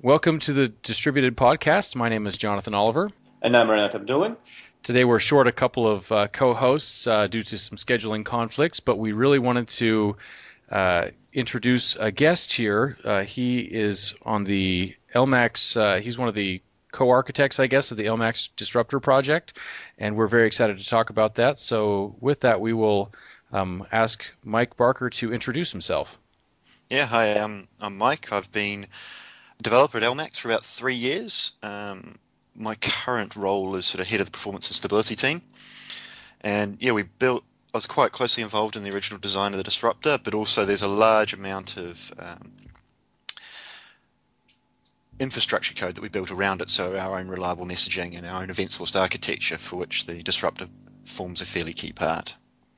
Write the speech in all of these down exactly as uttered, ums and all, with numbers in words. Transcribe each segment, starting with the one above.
Welcome to the Distributed Podcast. My name is Jonathan Oliver. And I'm Renat Abdulin. Today we're short a couple of uh, co-hosts uh, due to some scheduling conflicts, but we really wanted to uh, introduce a guest here. Uh, he is on the L MAX, uh, he's one of the co-architects, I guess, of the L MAX Disruptor project, and we're very excited to talk about that. So with that, we will um, ask Mike Barker to introduce himself. Yeah, hi, um, I'm Mike. I've been a developer at L MAX for about three years. Um, my current role is sort of head of the performance and stability team. And yeah, we built, I was quite closely involved in the original design of the Disruptor, but also there's a large amount of um, infrastructure code that we built around it, so our own reliable messaging and our own event-sourced architecture, for which the Disruptor forms a fairly key part.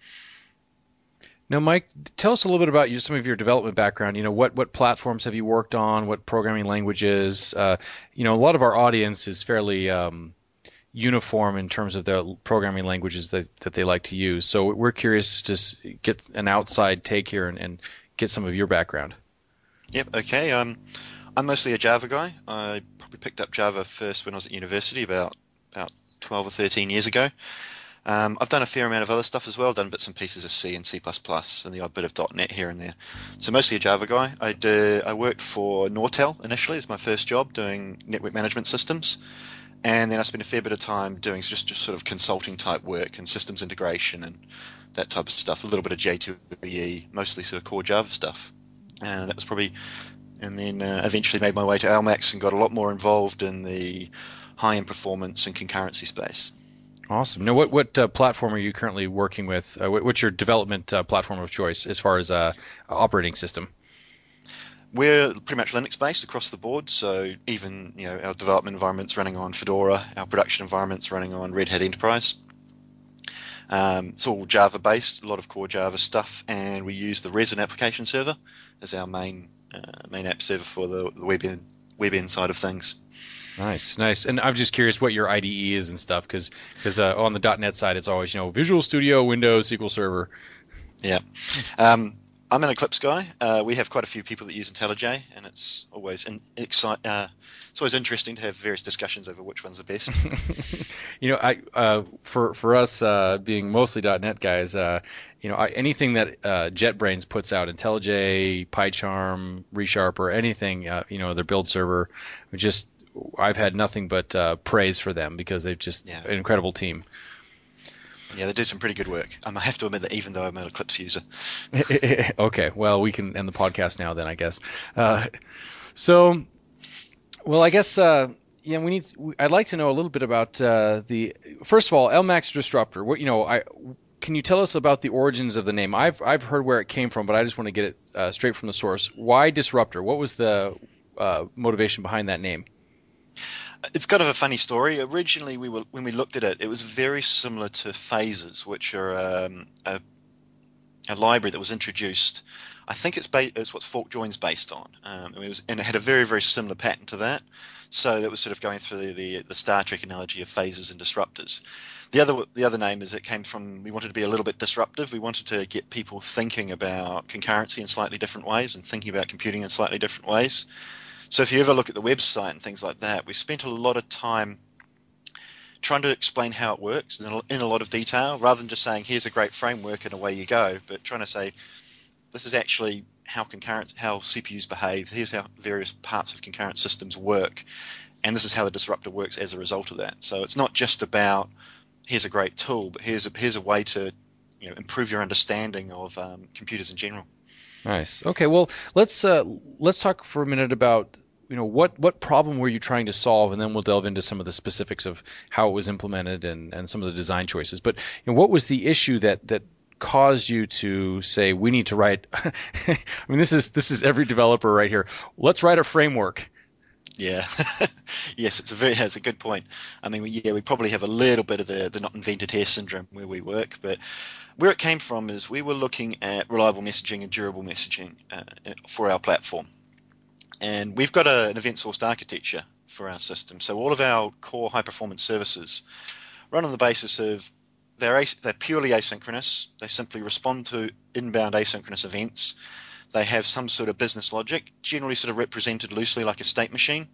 Now, Mike, tell us a little bit about your, some of your development background. You know, what, what platforms have you worked on? What programming languages? Uh, you know, a lot of our audience is fairly um, uniform in terms of the programming languages that, that they like to use. So we're curious to s- get an outside take here and, and get some of your background. Yep, okay. Um, I'm mostly a Java guy. I probably picked up Java first when I was at university about, about twelve or thirteen years ago. Um, I've done a fair amount of other stuff as well, done bits and pieces of C and C plus plus and the odd bit of dot net here and there. So mostly a Java guy. I, do, I worked for Nortel initially as my first job doing network management systems. And then I spent a fair bit of time doing just, just sort of consulting type work and systems integration and that type of stuff. A little bit of J two E, mostly sort of core Java stuff. And that was probably, and then uh, eventually made my way to L MAX and got a lot more involved in the high-end performance and concurrency space. Awesome. Now, what what uh, platform are you currently working with? Uh, what, what's your development uh, platform of choice as far as uh, operating system? We're pretty much Linux-based across the board, so even you know our development environment's running on Fedora, our production environment's running on Red Hat Enterprise. Um, it's all Java-based, a lot of core Java stuff, and we use the Resin application server as our main uh, main app server for the, the web end, web end side of things. Nice, nice. And I'm just curious what your I D E is and stuff, because because uh, on the dot net side, it's always, you know, Visual Studio, Windows, S Q L Server. Yeah. Um, I'm an Eclipse guy. Uh, we have quite a few people that use IntelliJ, and it's always in, excite, uh, it's always interesting to have various discussions over which one's the best. you know, I uh, for for us uh, being mostly dot net guys, uh, you know, I, anything that uh, JetBrains puts out, IntelliJ, PyCharm, ReSharp, or anything, uh, you know, their build server, just I've had nothing but uh, praise for them because they've just yeah. an incredible team. Yeah, they do some pretty good work. Um, I have to admit that even though I'm an Eclipse user. Okay, well, we can end the podcast now then, I guess. Uh, so, well, I guess uh, yeah, we need. I'd like to know a little bit about uh, the. First of all, L MAX Disruptor. What you know, I can you tell us about the origins of the name? I've I've heard where it came from, but I just want to get it uh, straight from the source. Why Disruptor? What was the uh, motivation behind that name? It's kind of a funny story. Originally, we were when we looked at it, it was very similar to Phases, which are um, a, a library that was introduced. I think it's, ba- it's what Fork Join's based on, um, and, it was, and it had a very, very similar pattern to that. So that was sort of going through the, the, the Star Trek analogy of phases and disruptors. The other the other name is it came from we wanted to be a little bit disruptive. We wanted to get people thinking about concurrency in slightly different ways and thinking about computing in slightly different ways. So if you ever look at the website and things like that, we spent a lot of time trying to explain how it works in a, in a lot of detail, rather than just saying, here's a great framework and away you go, but trying to say, this is actually how concurrent, how C P Us behave, here's how various parts of concurrent systems work, and this is how the disruptor works as a result of that. So it's not just about, here's a great tool, but here's a, here's a way to you know, improve your understanding of um, computers in general. Nice. Okay, well, let's uh, let's talk for a minute about you know what what problem were you trying to solve, and then we'll delve into some of the specifics of how it was implemented and, and some of the design choices. But you know, what was the issue that that caused you to say we need to write? I mean, this is this is every developer right here. Let's write a framework. Yeah, yes, it's a very it's a good point. I mean, we, yeah, we probably have a little bit of the the not invented here syndrome where we work, but where it came from is we were looking at reliable messaging and durable messaging uh, for our platform. And we've got a, an event-sourced architecture for our system. So all of our core high-performance services run on the basis of they're, they're purely asynchronous. They simply respond to inbound asynchronous events. They have some sort of business logic, generally sort of represented loosely like a state machine.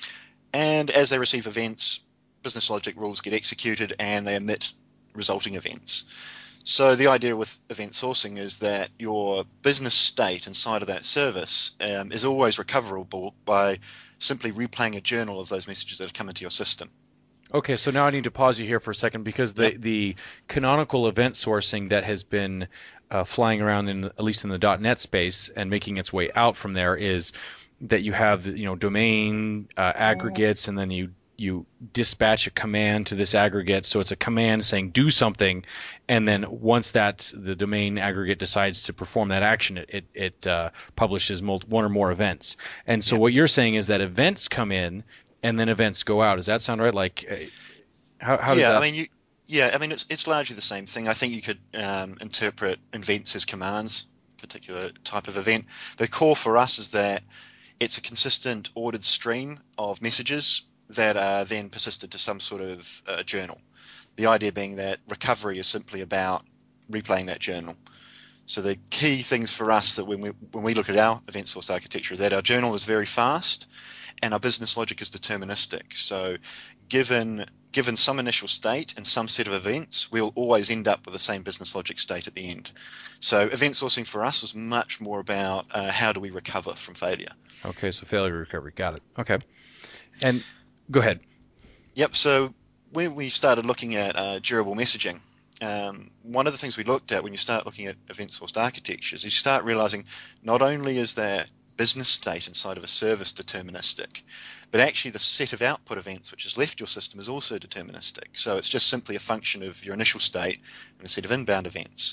And as they receive events, business logic rules get executed and they emit resulting events. So the idea with event sourcing is that your business state inside of that service um, is always recoverable by simply replaying a journal of those messages that have come into your system. Okay, so now I need to pause you here for a second, because the, Yep. the canonical event sourcing that has been uh, flying around in at least in the .NET space and making its way out from there is that you have the, you know, domain uh, aggregates, and then you you dispatch a command to this aggregate. So it's a command saying do something, and then once that the domain aggregate decides to perform that action, it it, it uh, publishes multi, one or more events. And so Yep. what you're saying is that events come in and then events go out. Does that sound right? Like, uh, how, how does yeah, that? I mean, you, yeah, I mean, it's it's largely the same thing. I think you could um, interpret events as commands, particular type of event. The core for us is that it's a consistent ordered stream of messages that are then persisted to some sort of uh, journal. The idea being that recovery is simply about replaying that journal. So the key things for us that when we when we look at our event source architecture is that our journal is very fast and our business logic is deterministic. So given given some initial state and some set of events, we'll always end up with the same business logic state at the end. So event sourcing for us was much more about uh, how do we recover from failure. Okay, so failure recovery. Got it. Okay. And go ahead. Yep. So when we started looking at uh, durable messaging, um, one of the things we looked at when you start looking at event-sourced architectures is you start realizing not only is there business state inside of a service deterministic, but actually the set of output events which has left your system is also deterministic. So it's just simply a function of your initial state and the set of inbound events.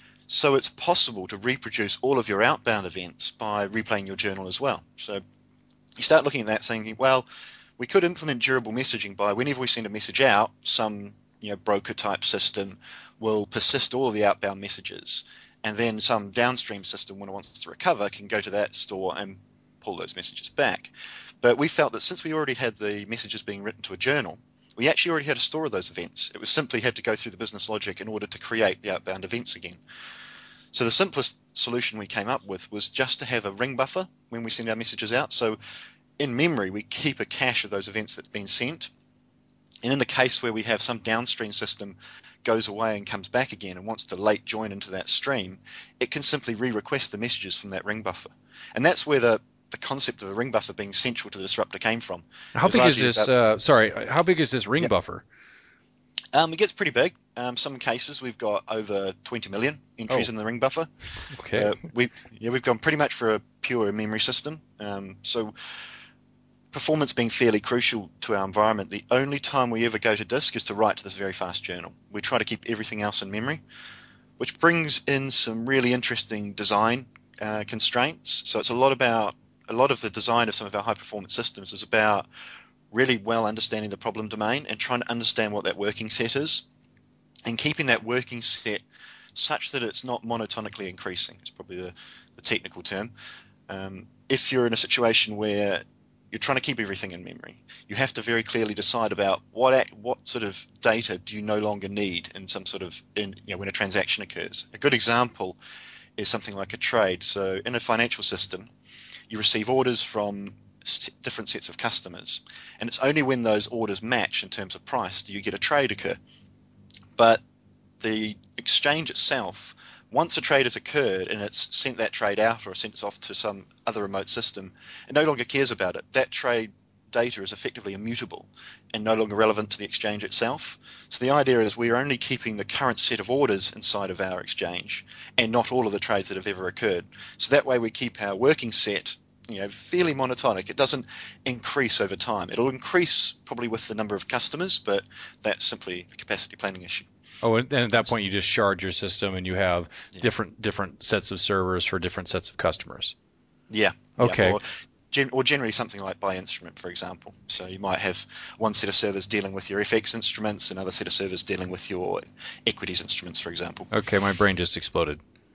So it's possible to reproduce all of your outbound events by replaying your journal as well. So you start looking at that saying, well, we could implement durable messaging by whenever we send a message out, some you know, broker type system will persist all of the outbound messages. And then some downstream system, when it wants to recover, can go to that store and pull those messages back. But we felt that since we already had the messages being written to a journal, we actually already had a store of those events. It was simply had to go through the business logic in order to create the outbound events again. So the simplest solution we came up with was just to have a ring buffer when we send our messages out. So in memory, we keep a cache of those events that have been sent. And in the case where we have some downstream system goes away and comes back again and wants to late join into that stream, it can simply re-request the messages from that ring buffer. And that's where the, the concept of the ring buffer being central to the disruptor came from. How big is this? About, uh, sorry, how big is this ring yep. buffer? Um, it gets pretty big. Um, some cases we've got over twenty million entries oh. in the ring buffer. Okay. Uh, we yeah we've gone pretty much for a pure memory system. Um, so performance being fairly crucial to our environment, the only time we ever go to disk is to write to this very fast journal. We try to keep everything else in memory, which brings in some really interesting design uh, constraints. So it's a lot about a lot of the design of some of our high performance systems is about really well understanding the problem domain and trying to understand what that working set is and keeping that working set such that it's not monotonically increasing. It's probably the, the technical term. Um, if you're in a situation where you're trying to keep everything in memory, you have to very clearly decide about what act, what sort of data do you no longer need in some sort of in, you know, when a transaction occurs. A good example is something like a trade. So in a financial system, you receive orders from different sets of customers, and it's only when those orders match in terms of price do you get a trade occur. But the exchange itself, once a trade has occurred and it's sent that trade out or sent it off to some other remote system, it no longer cares about it. That trade data is effectively immutable and no longer relevant to the exchange itself. So the idea is we're only keeping the current set of orders inside of our exchange and not all of the trades that have ever occurred. So that way we keep our working set you know, fairly monotonic. It doesn't increase over time. It'll increase probably with the number of customers, but that's simply a capacity planning issue. Oh, and at that point you just shard your system and you have yeah. different different sets of servers for different sets of customers. Yeah. Okay. Yeah. Or, gen- or generally something like by instrument, for example. So you might have one set of servers dealing with your F X instruments, another set of servers dealing with your equities instruments, for example. Okay, my brain just exploded.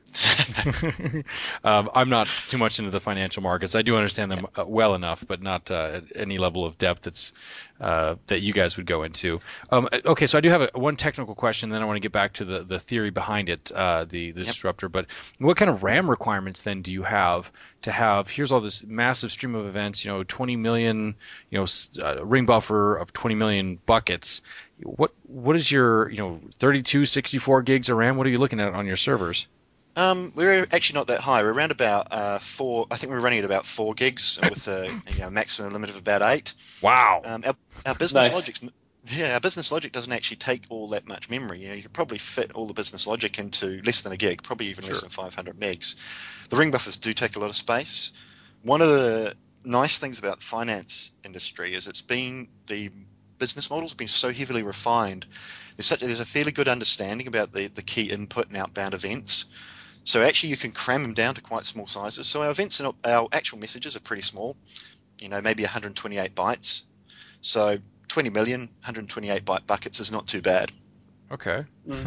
um, I'm not too much into the financial markets. I do understand them uh, well enough, but not uh, at any level of depth that's uh, that you guys would go into. Um, okay, so I do have a, one technical question, then I want to get back to the, the theory behind it, uh, the, the Yep. disruptor. But what kind of RAM requirements then do you have to have? Here's all this massive stream of events. You know, twenty million, you know, s- uh, ring buffer of twenty million buckets. What what is your, you know, thirty-two, sixty-four gigs of RAM? What are you looking at on your servers? Um, we're actually not that high. We're around about uh, four. I think we're running at about four gigs with a you know, maximum limit of about eight. Wow. Um, our, our business Nice. logic, yeah, our business logic doesn't actually take all that much memory. You know, you could probably fit all the business logic into less than a gig, probably even less Sure. than five hundred megs. The ring buffers do take a lot of space. One of the nice things about the finance industry is it's been the business models have been so heavily refined. There's such there's a fairly good understanding about the the key input and outbound events. So actually, you can cram them down to quite small sizes. So our events and our actual messages are pretty small, you know, maybe one hundred twenty-eight bytes. So twenty million, one hundred twenty-eight byte buckets is not too bad. Okay.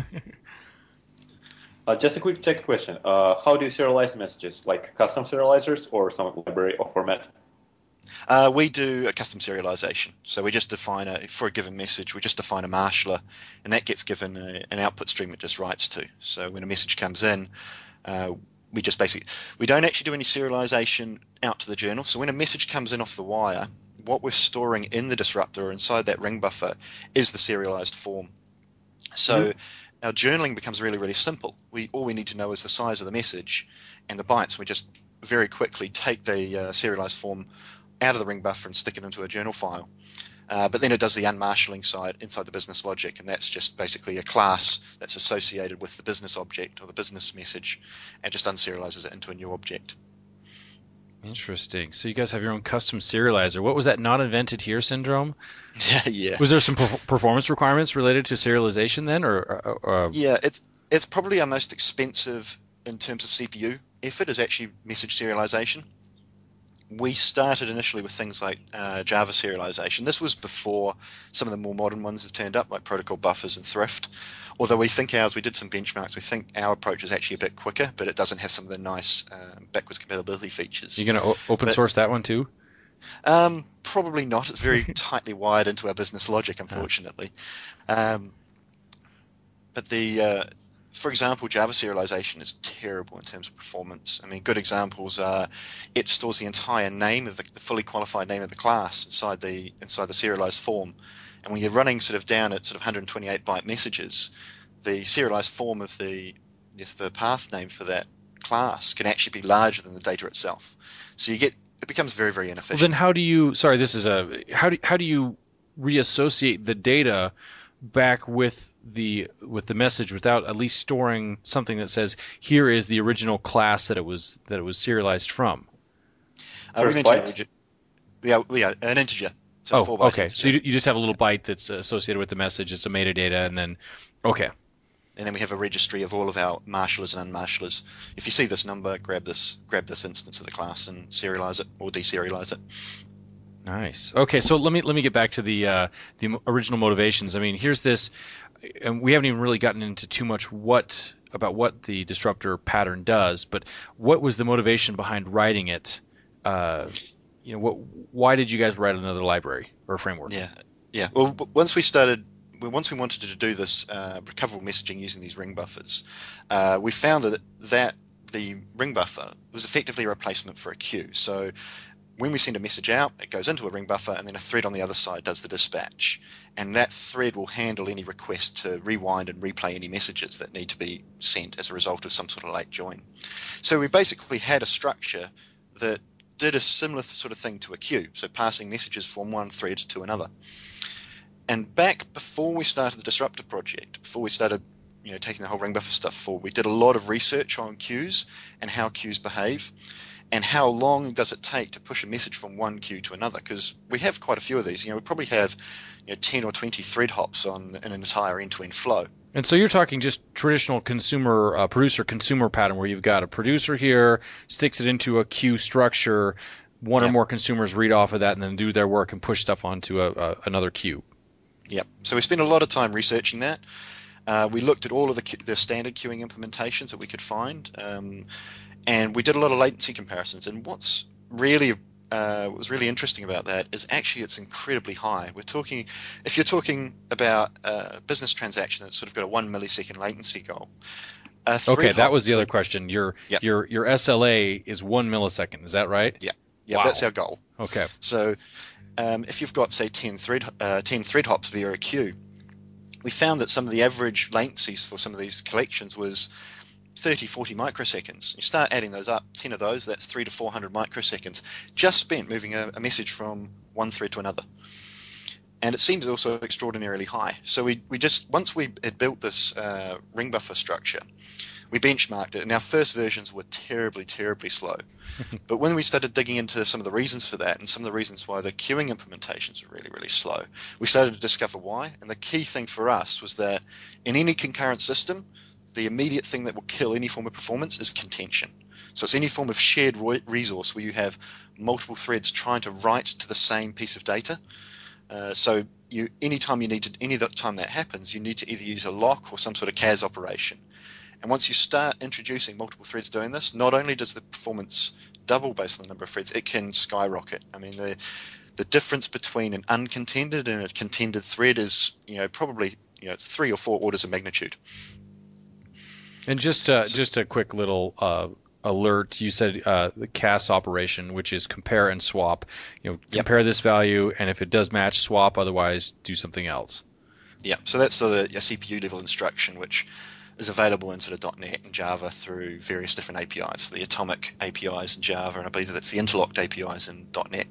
Uh, just a quick tech question. Uh, how do you serialize messages? Like custom serializers or some library or format? Uh, we do a custom serialization. So we just define a, for a given message, we just define a marshaller, and that gets given a, an output stream it just writes to. So when a message comes in, uh, we just basically, we don't actually do any serialization out to the journal. So when a message comes in off the wire, what we're storing in the disruptor or inside that ring buffer is the serialized form. So Mhm. our journaling becomes really, really simple. We all we need to know is the size of the message and the bytes. We just very quickly take the uh, serialized form out of the ring buffer and stick it into a journal file. Uh, but then it does the unmarshalling side inside the business logic, and that's just basically a class that's associated with the business object or the business message, and just unserializes it into a new object. Interesting. So you guys have your own custom serializer. What was that not invented here syndrome? yeah, Was there some per- performance requirements related to serialization then, or? or uh, yeah. It's it's probably our most expensive in terms of C P U effort is actually message serialization. We started initially with things like uh, Java serialization. This was before some of the more modern ones have turned up, like protocol buffers and Thrift. Although we think ours, we did some benchmarks, we think our approach is actually a bit quicker, but it doesn't have some of the nice uh, backwards compatibility features. you going to o- open But- source that one too? Um, probably not. It's very tightly wired into our business logic, unfortunately. Um, but the, uh, for example, Java serialization is terrible in terms of performance. I mean, good examples are it stores the entire name of the, the fully qualified name of the class inside the inside the serialized form, and when you're running sort of down at sort of one hundred twenty-eight byte messages, the serialized form of the yes, the path name for that class can actually be larger than the data itself. So you get it becomes very very Well, inefficient. then how do you? Sorry, this is a. How do how do you reassociate the data back with the with the message without at least storing something that says here is the original class that it was that it was serialized from? Uh, we Per mentioned byte? origi- yeah, yeah, an integer. So Oh, four byte okay. integer. So you, you just have a little byte that's associated with the message. It's a metadata, and then okay. And then we have a registry of all of our marshallers and unmarshallers. If you see this number, grab this grab this instance of the class and serialize it or deserialize it. Nice. Okay, so let me let me get back to the uh, the mo- original motivations. I mean, here's this, and we haven't even really gotten into too much what about what the disruptor pattern does. But what was the motivation behind writing it? Uh, you know, what? Why did you guys write another library or framework? Yeah, yeah. Well, w- once we started, well, once we wanted to do this uh, recoverable messaging using these ring buffers, uh, we found that that the ring buffer was effectively a replacement for a queue. So when we send a message out, it goes into a ring buffer, and then a thread on the other side does the dispatch. And that thread will handle any request to rewind and replay any messages that need to be sent as a result of some sort of late join. So we basically had a structure that did a similar sort of thing to a queue, so passing messages from one thread to another. And back before we started the Disruptor project, before we started you know, taking the whole ring buffer stuff forward, we did a lot of research on queues and how queues behave. And how long does it take to push a message from one queue to another? Because we have quite a few of these. You know, we probably have you know, ten or twenty thread hops on an entire end-to-end flow. And so you're talking just traditional consumer uh, producer consumer pattern where you've got a producer here, sticks it into a queue structure, one Yeah. or more consumers read off of that and then do their work and push stuff onto a, a, another queue. Yep. So we spent a lot of time researching that. Uh, we looked at all of the, que- the standard queuing implementations that we could find, um, and we did a lot of latency comparisons. And what's really uh, what was really interesting about that is actually it's incredibly high. We're talking, if you're talking about a business transaction that's sort of got a one millisecond latency goal. Uh, okay, that was the other question. Your yep. your your S L A is one millisecond. Is that right? Yeah, yeah, wow. That's our goal. Okay. So um, if you've got say ten thread uh, ten thread hops via a queue, we found that some of the average latencies for some of these collections was thirty, forty microseconds. You start adding those up, ten of those, that's three to four hundred microseconds just spent moving a, a message from one thread to another. And it seems also extraordinarily high. So we, we just, once we had built this uh, ring buffer structure, we benchmarked it, and our first versions were terribly, terribly slow. But when we started digging into some of the reasons for that and some of the reasons why the queuing implementations were really, really slow, we started to discover why. And the key thing for us was that in any concurrent system, the immediate thing that will kill any form of performance is contention. So it's any form of shared resource where you have multiple threads trying to write to the same piece of data. Uh, so you, anytime you need to, any time that happens, you need to either use a lock or some sort of C A S operation. And once you start introducing multiple threads doing this, not only does the performance double based on the number of threads, it can skyrocket. I mean, the the difference between an uncontended and a contended thread is, you know, probably, you know, it's three or four orders of magnitude. And just uh, so, just a quick little uh, alert. You said uh, the C A S operation, which is compare and swap. You know, yep. compare this value, and if it does match, swap. Otherwise, do something else. Yeah. So that's a, a C P U level instruction, which is available in sort of .NET and Java through various different A P Is, the Atomic A P Is in Java, and I believe that's the interlocked A P Is in .NET.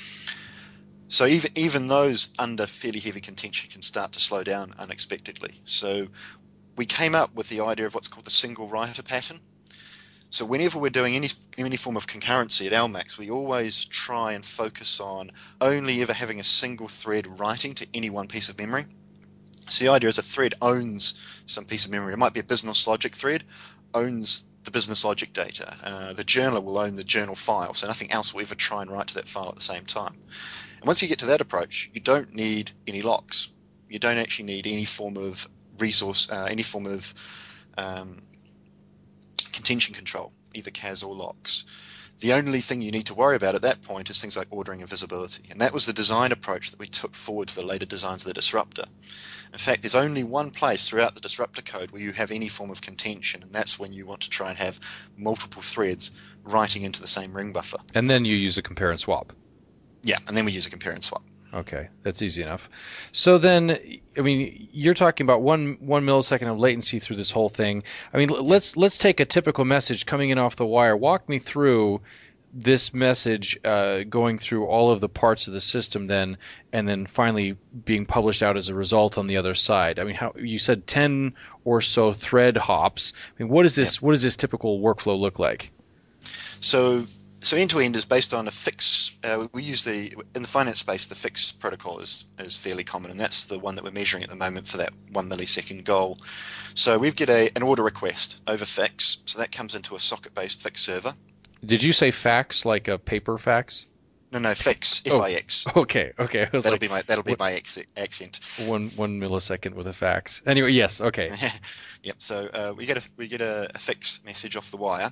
So even even those under fairly heavy contention can start to slow down unexpectedly. So we came up with the idea of what's called the single writer pattern. So whenever we're doing any any form of concurrency at L max, we always try and focus on only ever having a single thread writing to any one piece of memory. So the idea is a thread owns some piece of memory. It might be a business logic thread, owns the business logic data. Uh, the journaler will own the journal file, so nothing else will ever try and write to that file at the same time. And once you get to that approach, you don't need any locks. You don't actually need any form of resource, uh, any form of um, contention control, either C A S or locks. The only thing you need to worry about at that point is things like ordering and visibility. And that was the design approach that we took forward to the later designs of the disruptor. In fact, there's only one place throughout the disruptor code where you have any form of contention, and that's when you want to try and have multiple threads writing into the same ring buffer. And then you use a compare and swap. Yeah, and then we use a compare and swap. Okay, that's easy enough. So then, I mean, you're talking about one one millisecond of latency through this whole thing. I mean, let's let's take a typical message coming in off the wire. Walk me through this message uh, going through all of the parts of the system, then, and then finally being published out as a result on the other side. I mean, how you said ten or so thread hops. I mean, what is this? Yep. What does this typical workflow look like? So. So end-to-end is based on a fix. Uh, we use the in the finance space, the fix protocol is is fairly common, and that's the one that we're measuring at the moment for that one millisecond goal. So we get a an order request over fix, so that comes into a socket-based fix server. Did you say fax like a paper fax? No, no, fix. Oh, F I X. Okay, okay. That'll like, be my that'll be what, my ex- accent. One one millisecond with a fax. Anyway, yes, okay. Yep. So uh, we get a we get a, a fix message off the wire.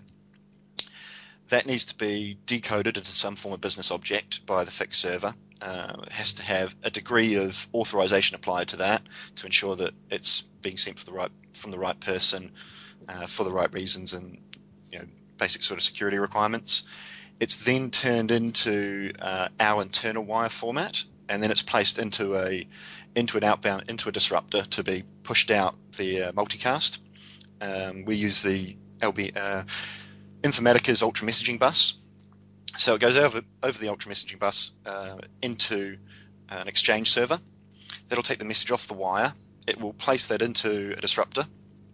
That needs to be decoded into some form of business object by the fix server. Uh, it has to have a degree of authorization applied to that to ensure that it's being sent for the right from the right person uh, for the right reasons and, you know, basic sort of security requirements. It's then turned into uh, our internal wire format, and then it's placed into a into an outbound into a disruptor to be pushed out via multicast. Um, we use the L B. Uh, Informatica's Ultra Messaging Bus. So it goes over over the Ultra Messaging Bus uh, into an exchange server. That'll take the message off the wire. It will place that into a disruptor.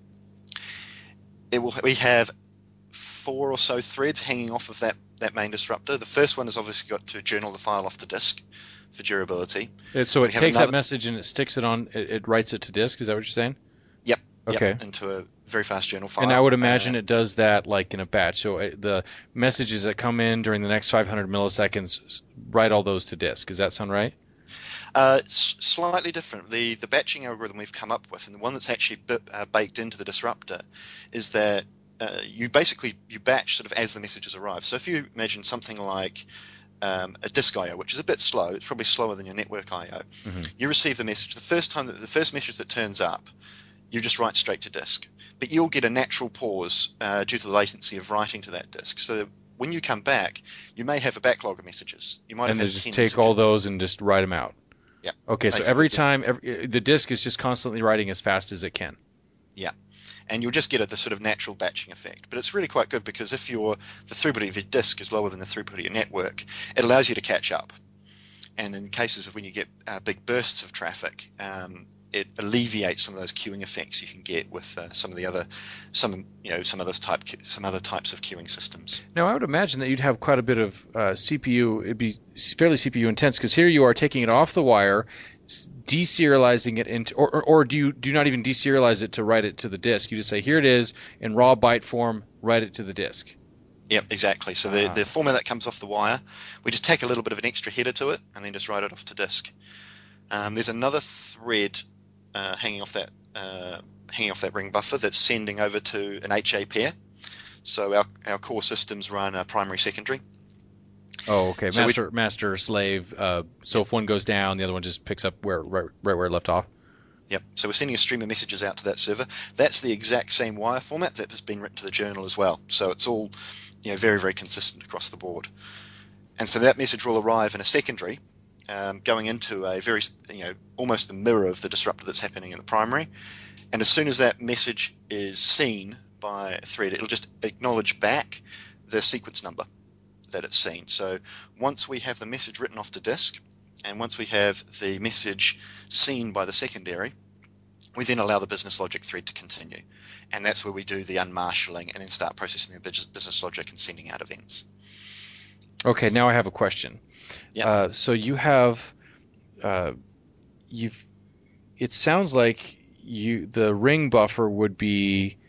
It will. We have four or so threads hanging off of that, that main disruptor. The first one has obviously got to journal the file off the disk for durability. So it we takes another... that message and it sticks it on, it, it writes it to disk. Is that what you're saying? Yep. Okay. Yep, into a very fast journal file. And I would imagine uh, it does that like in a batch. So uh, the messages that come in during the next five hundred milliseconds, write all those to disk. Does that sound right? Uh, s- slightly different. The the batching algorithm we've come up with, and the one that's actually bit, uh, baked into the disruptor, is that uh, you basically you batch sort of as the messages arrive. So if you imagine something like um, a disk I O, which is a bit slow, it's probably slower than your network I O. Mm-hmm. You receive the message the first time that the first message that turns up, you just write straight to disk. But you'll get a natural pause uh, due to the latency of writing to that disk. So when you come back, you may have a backlog of messages. You might And have then had just ten take messages. all those and just write them out. Yeah. Okay, so Basically, every yeah. time every, the disk is just constantly writing as fast as it can. Yeah. And you'll just get a, the sort of natural batching effect. But it's really quite good because if your the throughput of your disk is lower than the throughput of your network, it allows you to catch up. And in cases of when you get uh, big bursts of traffic, um, it alleviates some of those queuing effects you can get with uh, some of the other, some you know, some other type, some other types of queuing systems. Now, I would imagine that you'd have quite a bit of uh, C P U. It'd be fairly C P U intense because here you are taking it off the wire, deserializing it into, or, or, or do you do you not even deserialize it to write it to the disk? You just say, here it is in raw byte form, write it to the disk. Yep, exactly. So the, Ah. the format that comes off the wire, we just take a little bit of an extra header to it and then just write it off to disk. Um, there's another thread uh, hanging off that uh, hanging off that ring buffer that's sending over to an H A pair. So our, our core systems run a primary secondary. Oh, okay. So we- Master, master, slave. Uh, so if one goes down, the other one just picks up where right, right where it left off. Yep. So we're sending a stream of messages out to that server. That's the exact same wire format that has been written to the journal as well. So it's all, you know, very, very consistent across the board. And so that message will arrive in a secondary, um, going into a very, you know, almost the mirror of the disruptor that's happening in the primary. And as soon as that message is seen by a thread, it'll just acknowledge back the sequence number that it's seen. So once we have the message written off to disk, and once we have the message seen by the secondary, we then allow the business logic thread to continue. And that's where we do the unmarshalling and then start processing the bus- business logic and sending out events. Okay, now I have a question. Yeah. Uh, so you have, uh, you've. It sounds like you the ring buffer would be,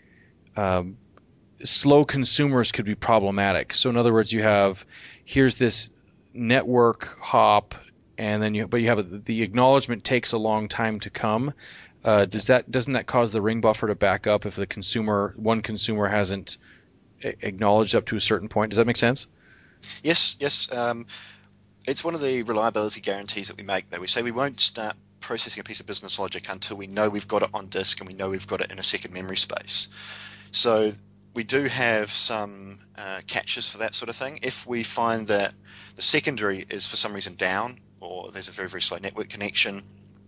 um, slow consumers could be problematic. So in other words, you have, here's this network hop, and then you but you have a, the acknowledgement takes a long time to come. Uh, does that doesn't that cause the ring buffer to back up if the consumer one consumer hasn't a- acknowledged up to a certain point? Does that make sense? Yes, yes. Um, it's one of the reliability guarantees that we make, though. We say we won't start processing a piece of business logic until we know we've got it on disk and we know we've got it in a second memory space. So we do have some uh, catches for that sort of thing. If we find that the secondary is for some reason down, or there's a very, very slow network connection,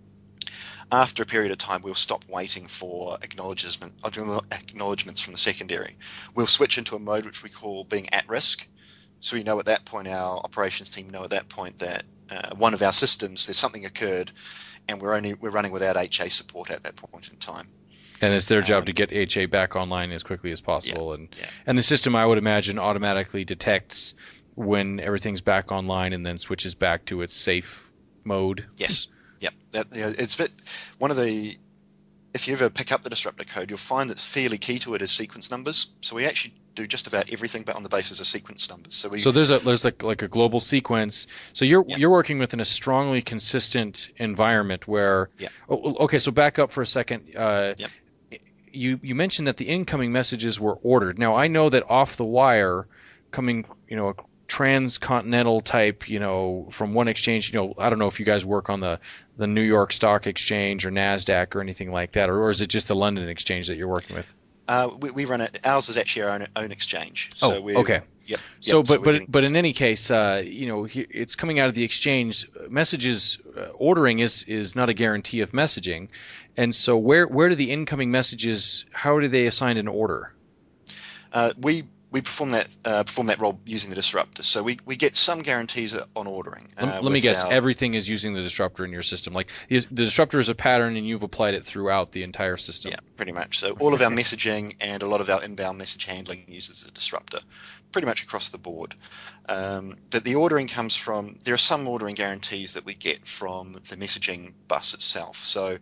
after a period of time, we'll stop waiting for acknowledgement, acknowledgements from the secondary. We'll switch into a mode which we call being at risk. So we know at that point, our operations team know at that point that uh, one of our systems, there's something occurred, and we're only we're running without H A support at that point in time. And it's their job Um, to get H A back online as quickly as possible. and yeah. and the system, I would imagine, automatically detects when everything's back online and then switches back to its safe mode. Yes. Yep. That, you know, it's bit, one of the. If you ever pick up the disruptor code, you'll find that's fairly key to it is sequence numbers. So we actually do just about everything, but on the basis of sequence numbers. So we. So there's a there's like like a global sequence. So you're Yeah. you're working within a strongly consistent environment where. Yeah. Oh, okay, so back up for a second. Uh, Yep. You you mentioned that the incoming messages were ordered. Now I know that off the wire, coming you know a transcontinental type you know from one exchange. You know I don't know if you guys work on the the New York Stock Exchange or NASDAQ or anything like that, or, or is it just the London Exchange that you're working with? Uh, we, we run it. Ours is actually our own, own exchange. So Oh, we, okay. Yep. So, yep, but we're but getting- but in any case, uh, you know, he, it's coming out of the exchange. Messages uh, ordering is is not a guarantee of messaging, and so where where do the incoming messages? How do they assign an order? uh, we we perform that uh, perform that role using the disruptor. So we, we get some guarantees on ordering. Let, uh, let me with guess. our- Everything is using the disruptor in your system. Like is, the disruptor is a pattern, and you've applied it throughout the entire system. Yeah, pretty much. So all of our messaging and a lot of our inbound message handling uses a disruptor, pretty much across the board. Um, that the ordering comes from, there are some ordering guarantees that we get from the messaging bus itself. So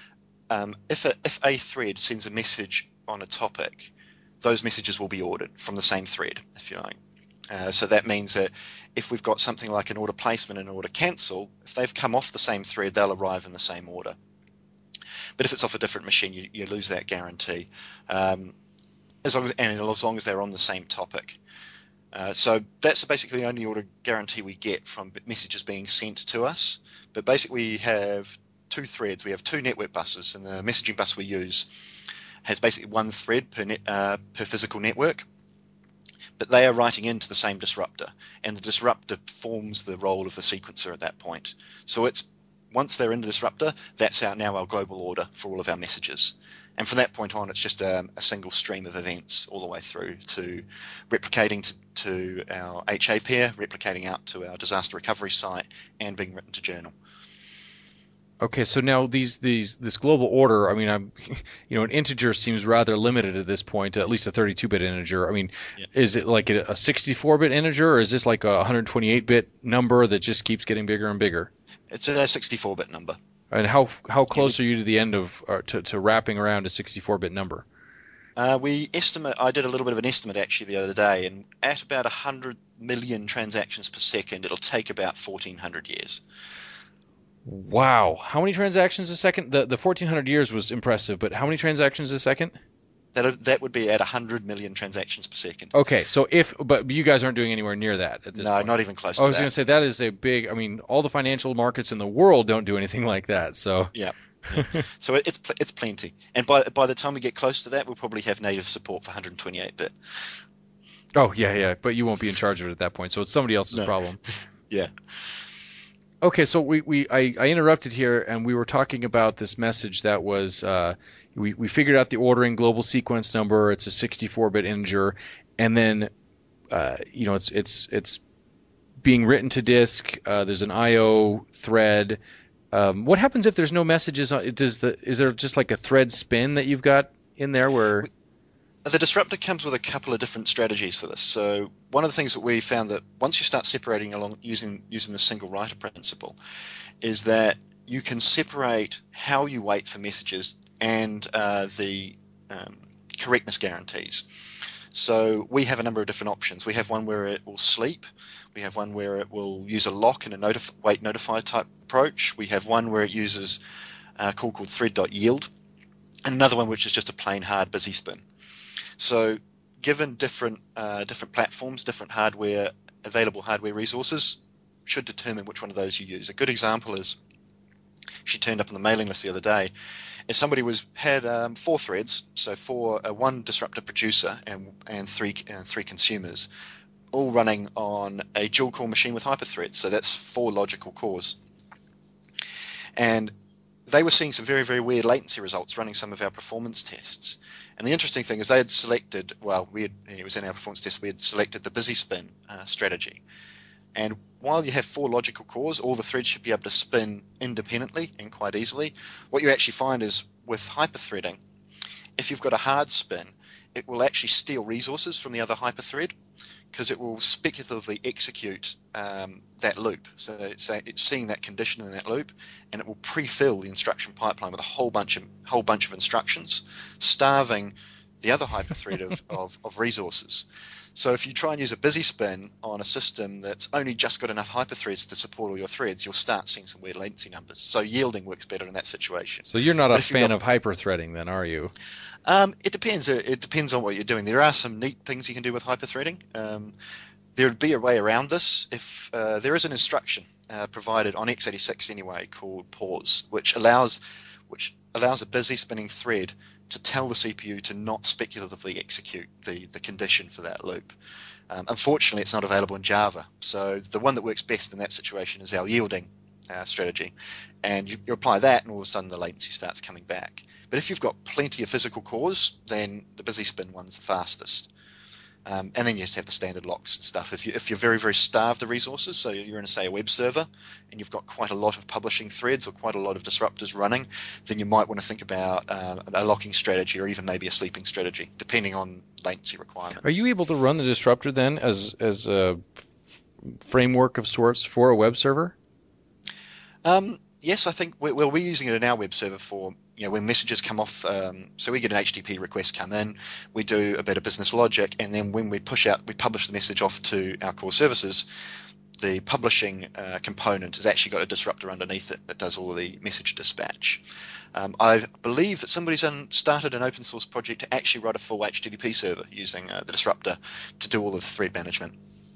um, if, a, if a thread sends a message on a topic, those messages will be ordered from the same thread, if you like. Uh, so that means that if we've got something like an order placement and an order cancel, if they've come off the same thread, they'll arrive in the same order. But if it's off a different machine, you, you lose that guarantee, um, as long as, and as long as they're on the same topic. Uh, so that's basically the only order guarantee we get from messages being sent to us. But basically we have two threads. We have two network buses, and the messaging bus we use has basically one thread per, net, uh, per physical network. But they are writing into the same disruptor, and the disruptor forms the role of the sequencer at that point. So it's once they're in the disruptor, that's our, now our global order for all of our messages. And from that point on, it's just a, a single stream of events all the way through to replicating to, to our H A pair, replicating out to our disaster recovery site, and being written to journal. Okay, so now these these this global order, I mean, I'm, you know, an integer seems rather limited at this point, at least a thirty-two bit integer. I mean, yeah. Is it like a sixty-four bit integer, or is this like a one hundred twenty-eight bit number that just keeps getting bigger and bigger? It's a sixty-four bit number. And how how close yeah. are you to the end of uh, to to wrapping around a sixty-four bit number? Uh, we estimate. I did a little bit of an estimate actually the other day, and at about one hundred million transactions per second, it'll take about fourteen hundred years. Wow. How many transactions a second? The the fourteen hundred years was impressive, but how many transactions a second? That that would be at one hundred million transactions per second. Okay, so if but you guys aren't doing anywhere near that at this no, point. Not even close I to was that. going to say that is a big, I mean, all the financial markets in the world don't do anything like that. So yeah. yeah. So it's it's plenty. And by by the time we get close to that, we'll probably have native support for one hundred twenty-eight bit. Oh, yeah, yeah, but you won't be in charge of it at that point, so it's somebody else's no. problem. yeah. Okay, so we, we I, I interrupted here, and we were talking about this message that was uh, we, we figured out the ordering global sequence number. It's a sixty-four bit integer, and then uh, you know it's it's it's being written to disk. Uh, there's an I O thread. Um, what happens if there's no messages? On, does the is there just like a thread spin that you've got in there where? The disruptor comes with a couple of different strategies for this. So one of the things that we found that once you start separating along using using the single writer principle is that you can separate how you wait for messages and uh, the um, correctness guarantees. So we have a number of different options. We have one where it will sleep. We have one where it will use a lock and a notif- wait notify type approach. We have one where it uses a call called thread.yield, and another one which is just a plain hard busy spin. So given different uh, different platforms, different hardware, available hardware resources should determine which one of those you use. A good example is, she turned up on the mailing list the other day, if somebody was had um, four threads, so four, uh, one disruptor producer and and three uh, three consumers, all running on a dual core machine with hyperthreads. So that's four logical cores. And they were seeing some very, very weird latency results running some of our performance tests. And the interesting thing is they had selected, well, we had, it was in our performance test, we had selected the busy spin uh, strategy. And while you have four logical cores, all the threads should be able to spin independently and quite easily. What you actually find is with hyperthreading, if you've got a hard spin, it will actually steal resources from the other hyperthread because it will speculatively execute um, that loop. So it's, it's seeing that condition in that loop, and it will pre-fill the instruction pipeline with a whole bunch of whole bunch of instructions, starving the other hyperthread of, of, of resources. So if you try and use a busy spin on a system that's only just got enough hyperthreads to support all your threads, you'll start seeing some weird latency numbers. So yielding works better in that situation. So you're not a fan got, of hyperthreading then, are you? Um, it depends. It depends on what you're doing. There are some neat things you can do with hyperthreading. Um, there would be a way around this if uh, there is an instruction uh, provided on x eighty-six anyway called pause, which allows which allows a busy spinning thread to tell the C P U to not speculatively execute the, the condition for that loop. Um, unfortunately, it's not available in Java. So the one that works best in that situation is our yielding uh, strategy. And you, you apply that, and all of a sudden the latency starts coming back. But if you've got plenty of physical cores, then the busy spin one's the fastest. Um, and then you just have the standard locks and stuff. If, you, if you're very, very starved of resources, so you're in, say, a web server, and you've got quite a lot of publishing threads or quite a lot of disruptors running, then you might want to think about uh, a locking strategy or even maybe a sleeping strategy, depending on latency requirements. Are you able to run the disruptor then as, as a framework of sorts for a web server? Um, yes, I think we're, well, we're using it in our web server for you know, when messages come off, um, so we get an H T T P request come in, we do a bit of business logic, and then when we push out, we publish the message off to our core services. The publishing uh, component has actually got a disruptor underneath it that does all of the message dispatch. Um, I believe that somebody's un- started an open source project to actually write a full H T T P server using uh, the disruptor to do all of thread management.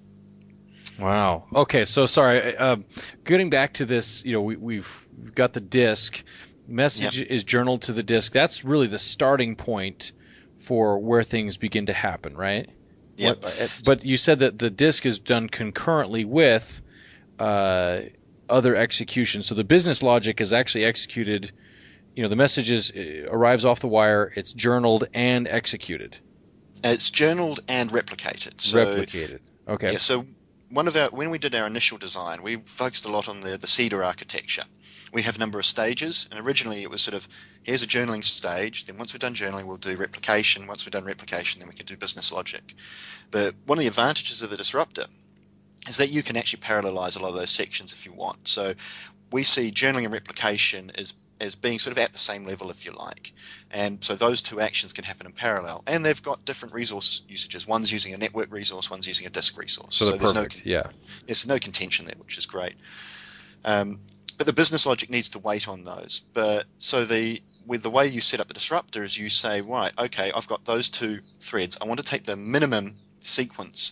Wow. Okay, so sorry. Uh, getting back to this, you know, we, we've got the disk. Message Yep. is journaled to the disk. That's really the starting point for where things begin to happen, right? Yep. What- but you said that the disk is done concurrently with uh, other executions. So the business logic is actually executed. You know, the message is, uh, arrives off the wire. It's journaled and executed. It's journaled and replicated. So, Replicated. Okay. Yeah, so one of our when we did our initial design, we focused a lot on the the Cedar architecture. We have a number of stages, and originally it was sort of, here's a journaling stage, then once we've done journaling, we'll do replication. Once we've done replication, then we can do business logic. But one of the advantages of the disruptor is that you can actually parallelize a lot of those sections if you want. So we see journaling and replication as as being sort of at the same level, if you like. And so those two actions can happen in parallel. And they've got different resource usages. One's using a network resource, one's using a disk resource. So, So the there's no perfect. Yeah. there's no contention there, which is great. Um, but the business logic needs to wait on those. But so the with the way you set up the disruptor is you say, right, okay, I've got those two threads. I want to take the minimum sequence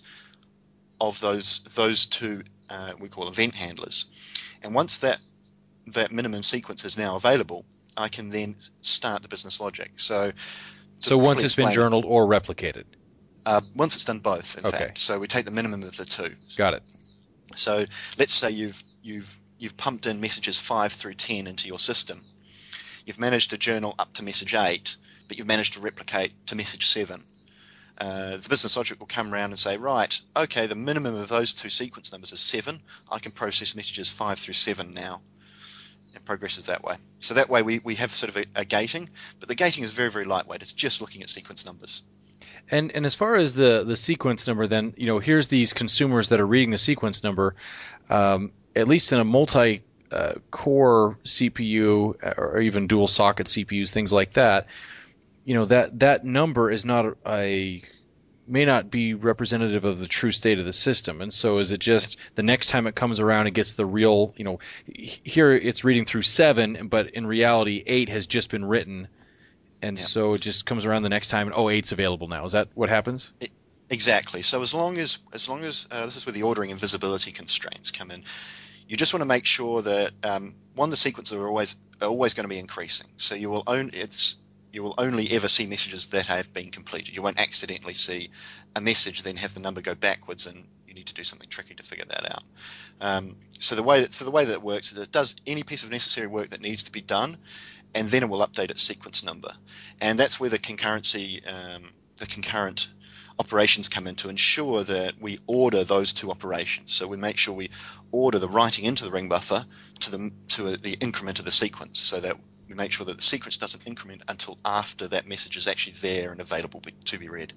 of those those two uh, we call event handlers. And once that that minimum sequence is now available, I can then start the business logic. So So once quickly it's been explain it, journaled or replicated. uh, once it's done both, in Okay. fact. So we take the minimum of the two. Got it. So let's say you've you've you've pumped in messages five through ten into your system. You've managed to journal up to message eight, but you've managed to replicate to message seven. Uh, the business logic will come around and say, right, okay, the minimum of those two sequence numbers is seven. I can process messages five through seven now. It progresses that way. So that way we, we have sort of a, a gating, but the gating is very, very lightweight. It's just looking at sequence numbers. And and as far as the the sequence number, then, you know, here's these consumers that are reading the sequence number. Um, at least in a multi uh, core C P U or even dual socket C P Us, things like that, you know, that that number is not a may not be representative of the true state of the system. And so is it just the next time it comes around, it gets the real, you know, here it's reading through seven, but in reality eight has just been written. And Yeah. so it just comes around the next time and oh, eight's available now. Is that what happens? Exactly. So as long as as long as uh, this is where the ordering and visibility constraints come in, you just want to make sure that um, one, the sequences are always are always going to be increasing. So you will own it's you will only ever see messages that have been completed. You won't accidentally see a message then have the number go backwards, and you need to do something tricky to figure that out. Um, so the way that so the way that it works is it does any piece of necessary work that needs to be done, and then it will update its sequence number, and that's where the concurrency um, the concurrent operations come in to ensure that we order those two operations. So we make sure we order the writing into the ring buffer to the to the increment of the sequence, so that we make sure that the sequence doesn't increment until after that message is actually there and available be, to be read.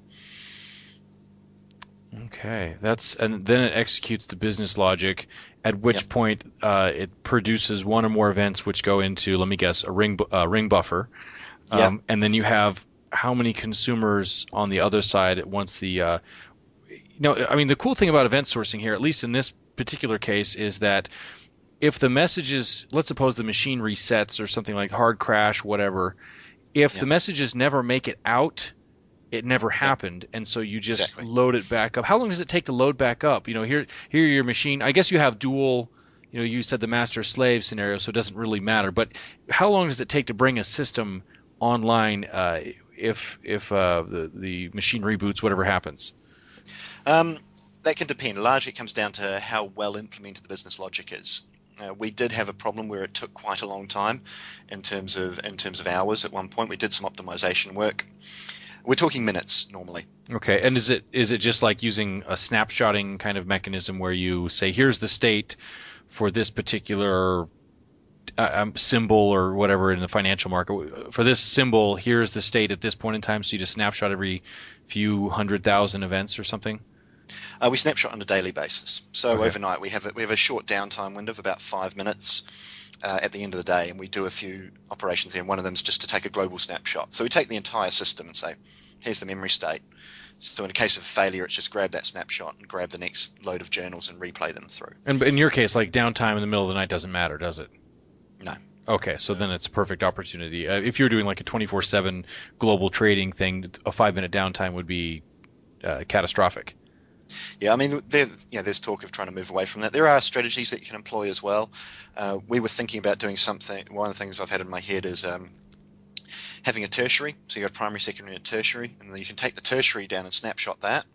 Okay, that's and then it executes the business logic, at which Yep. point uh, it produces one or more events which go into, let me guess, a ring bu- uh, ring buffer, um, Yep. and then you have how many consumers on the other side once the uh, you know, I mean, the cool thing about event sourcing here, at least in this particular case, is that if the messages, let's suppose the machine resets or something like hard crash, whatever, if Yep. the messages never make it out, it never happened, and so you just Exactly. load it back up. How long does it take to load back up? You know, here, here your machine. I guess you have dual. You know, you said the master-slave scenario, so it doesn't really matter. But how long does it take to bring a system online uh, if if uh, the the machine reboots, whatever happens? Um, that can depend. Largely, it comes down to how well implemented the business logic is. Uh, we did have a problem where it took quite a long time in terms of in terms of hours. At one point, we did some optimization work. We're talking minutes normally. Okay, and is it is it just like using a snapshotting kind of mechanism where you say, here's the state for this particular uh, um, symbol or whatever in the financial market. For this symbol, here's the state at this point in time, so you just snapshot every few hundred thousand events or something? Uh, we snapshot on a daily basis. So Okay. overnight, we have a, we have a short downtime window of about five minutes. uh, at the end of the day, and we do a few operations there, and one of them is just to take a global snapshot. So we take the entire system and say, here's the memory state. So in a case of failure, it's just grab that snapshot and grab the next load of journals and replay them through. And in your case, like downtime in the middle of the night doesn't matter, does it? No. Okay, so then it's a perfect opportunity. Uh, if you're doing like a twenty-four seven global trading thing, a five-minute downtime would be uh, catastrophic. Yeah, I mean, there, you know, there's talk of trying to move away from that. There are strategies that you can employ as well. Uh, we were thinking about doing something. One of the things I've had in my head is um, having a tertiary. So you've got primary, secondary, and tertiary, and then you can take the tertiary down and snapshot that,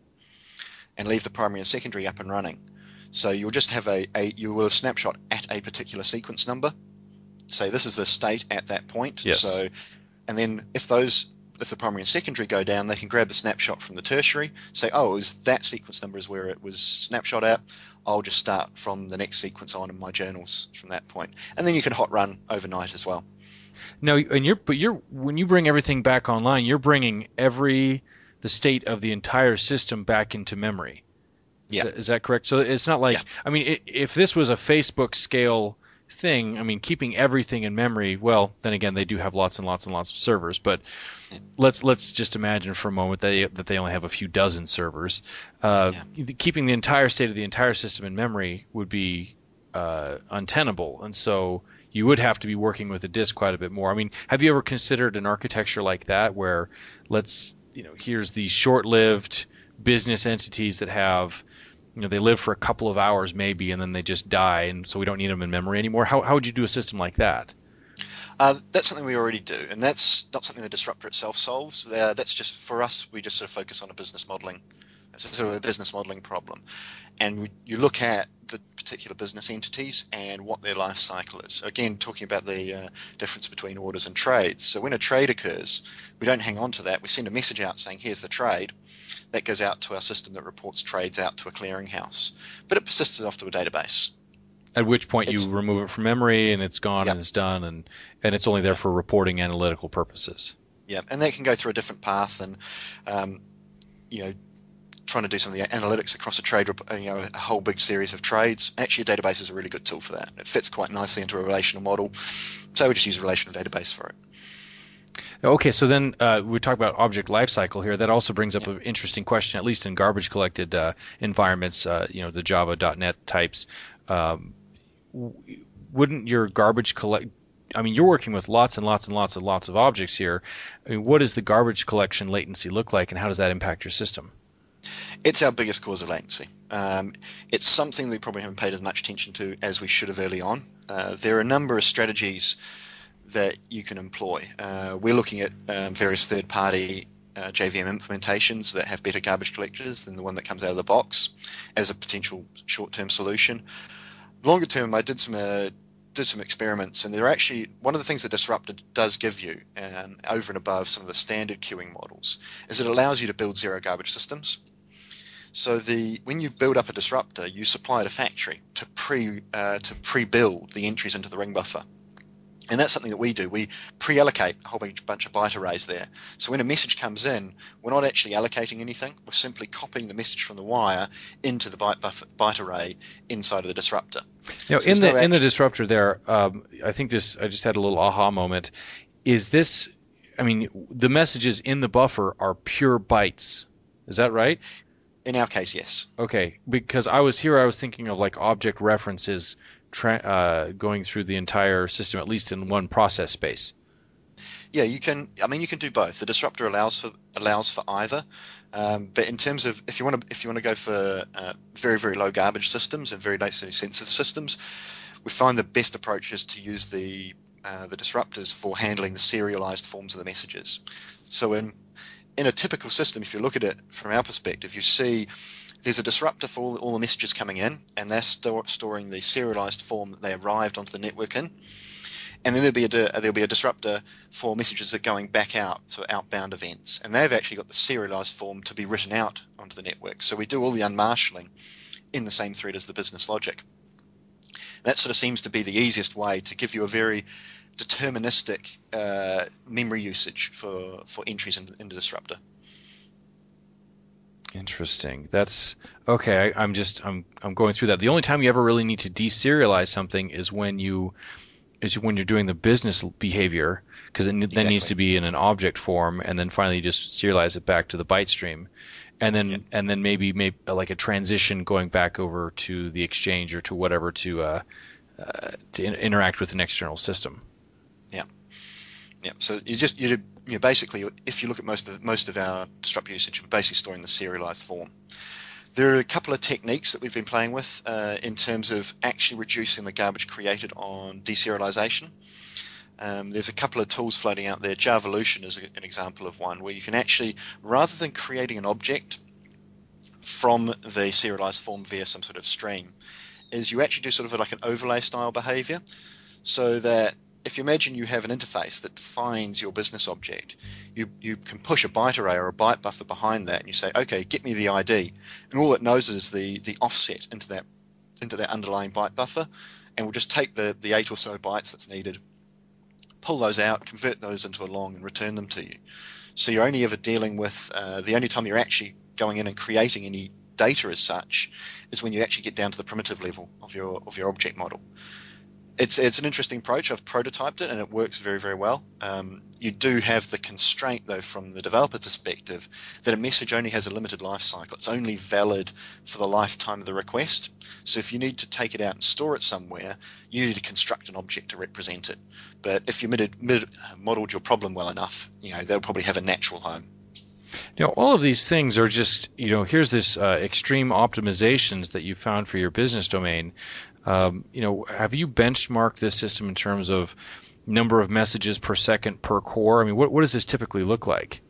and leave the primary and secondary up and running. So you'll just have a, a you will have snapshot at a particular sequence number. Say this is the state at that point. Yes. So, and then if those if the primary and secondary go down, they can grab the snapshot from the tertiary, say, oh, is that sequence number is where it was snapshot at. I'll just start from the next sequence on in my journals from that point, and then you can hot run overnight as well. No, and you're but you're when you bring everything back online, you're bringing every the state of the entire system back into memory. Is, Yeah. that, is that correct? So it's not like Yeah. I mean, it, if this was a Facebook scale thing, I mean, keeping everything in memory. Well, then again, they do have lots and lots and lots of servers, but let's let's just imagine for a moment that they, that they only have a few dozen servers. Uh, Keeping the entire state of the entire system in memory would be uh, untenable, and so you would have to be working with a disk quite a bit more. I mean, have you ever considered an architecture like that, where let's you know here's these short-lived business entities that have you know they live for a couple of hours maybe, and then they just die, and so we don't need them in memory anymore. How how would you do a system like that? Uh, that's something we already do, and that's not something the disruptor itself solves. Uh, that's just for us. We just sort of focus on a business modeling. It's a sort of a business modeling problem, and we, you look at the particular business entities and what their life cycle is. Again, talking about the uh, difference between orders and trades. So when a trade occurs, we don't hang on to that. We send a message out saying, "Here's the trade." That goes out to our system that reports trades out to a clearinghouse, but it persists off to a database. At which point It's- you remove it from memory and it's gone Yep. and it's done, and, and it's only there for reporting analytical purposes. Yeah, and that can go through a different path, and um, you know, trying to do some of the analytics across a trade, rep- you know, a whole big series of trades. Actually, a database is a really good tool for that. It fits quite nicely into a relational model, so we just use a relational database for it. Okay, so then uh, we talk about object lifecycle here. That also brings up an interesting question, at least in garbage collected uh, environments, uh, you know, the Java dot net types. Um, w- wouldn't your garbage collect? I mean, you're working with lots and lots and lots and lots of objects here. I mean, what does the garbage collection latency look like, and how does that impact your system? It's our biggest cause of latency. Um, it's something we probably haven't paid as much attention to as we should have early on. Uh, there are a number of strategies that you can employ. Uh, we're looking at um, various third-party uh, J V M implementations that have better garbage collectors than the one that comes out of the box as a potential short-term solution. Longer term, I did some uh, did some experiments, and they're actually one of the things that Disruptor does give you, um, over and above some of the standard queuing models, is it allows you to build zero garbage systems. So the when you build up a disruptor, you supply it a factory to pre uh, to pre-build the entries into the ring buffer. And that's something that we do. We pre-allocate a whole bunch, bunch of byte arrays there. So when a message comes in, we're not actually allocating anything. We're simply copying the message from the wire into the byte, buffer, byte array inside of the disruptor. Now, So in there's the no in the action- disruptor there, um, I think this. I just had a little aha moment. Is this? I mean, the messages in the buffer are pure bytes. Is that right? In our case, yes. Okay, because I was here, I was thinking of like object references tra- uh, going through the entire system, at least in one process space. Yeah, you can. I mean, you can do both. The disruptor allows for allows for either. Um, but in terms of if you want to if you want to go for uh, very very low garbage systems and very latency sensitive systems, we find the best approach is to use the uh, the disruptors for handling the serialized forms of the messages. So in in a typical system, if you look at it from our perspective, you see there's a disruptor for all, all the messages coming in, and they're store, storing the serialized form that they arrived onto the network in. And then there'll be a there'll be a disruptor for messages that are going back out, so outbound events, and they've actually got the serialized form to be written out onto the network. So we do all the unmarshalling in the same thread as the business logic. That sort of seems to be the easiest way to give you a very deterministic uh, memory usage for, for entries in, in the disruptor. Interesting. That's okay. I, I'm just I'm I'm going through that. The only time you ever really need to deserialize something is when you is when you're doing the business behavior, because it Exactly. then needs to be in an object form, and then finally you just serialize it back to the byte stream, and then Yep. and then maybe maybe like a transition going back over to the exchange or to whatever to uh, uh, to in- interact with an external system. Yeah, so you just you you basically, if you look at most of most of our disrupt usage, we're basically storing the serialized form. There are a couple of techniques that we've been playing with uh, in terms of actually reducing the garbage created on deserialization. Um, there's a couple of tools floating out there. Javalution is an example of one where you can actually, rather than creating an object from the serialized form via some sort of stream, is you actually do sort of like an overlay style behavior, so that if you imagine you have an interface that defines your business object, you, you can push a byte array or a byte buffer behind that, and you say, okay, get me the I D, and all it knows is the, the offset into that into that underlying byte buffer, and we'll just take the, the eight or so bytes that's needed, pull those out, convert those into a long, and return them to you. So you're only ever dealing with, uh, the only time you're actually going in and creating any data as such is when you actually get down to the primitive level of your of your object model. It's it's an interesting approach. I've prototyped it and it works very, very well. Um, you do have the constraint, though, from the developer perspective, that a message only has a limited life cycle. It's only valid for the lifetime of the request. So if you need to take it out and store it somewhere, you need to construct an object to represent it. But if you mid, mid, modeled your problem well enough, you know, they'll probably have a natural home. You know, all of these things are just, you know, here's this uh, extreme optimizations that you found for your business domain. Um, you know, have you benchmarked this system in terms of number of messages per second per core? I mean, what, what does this typically look like?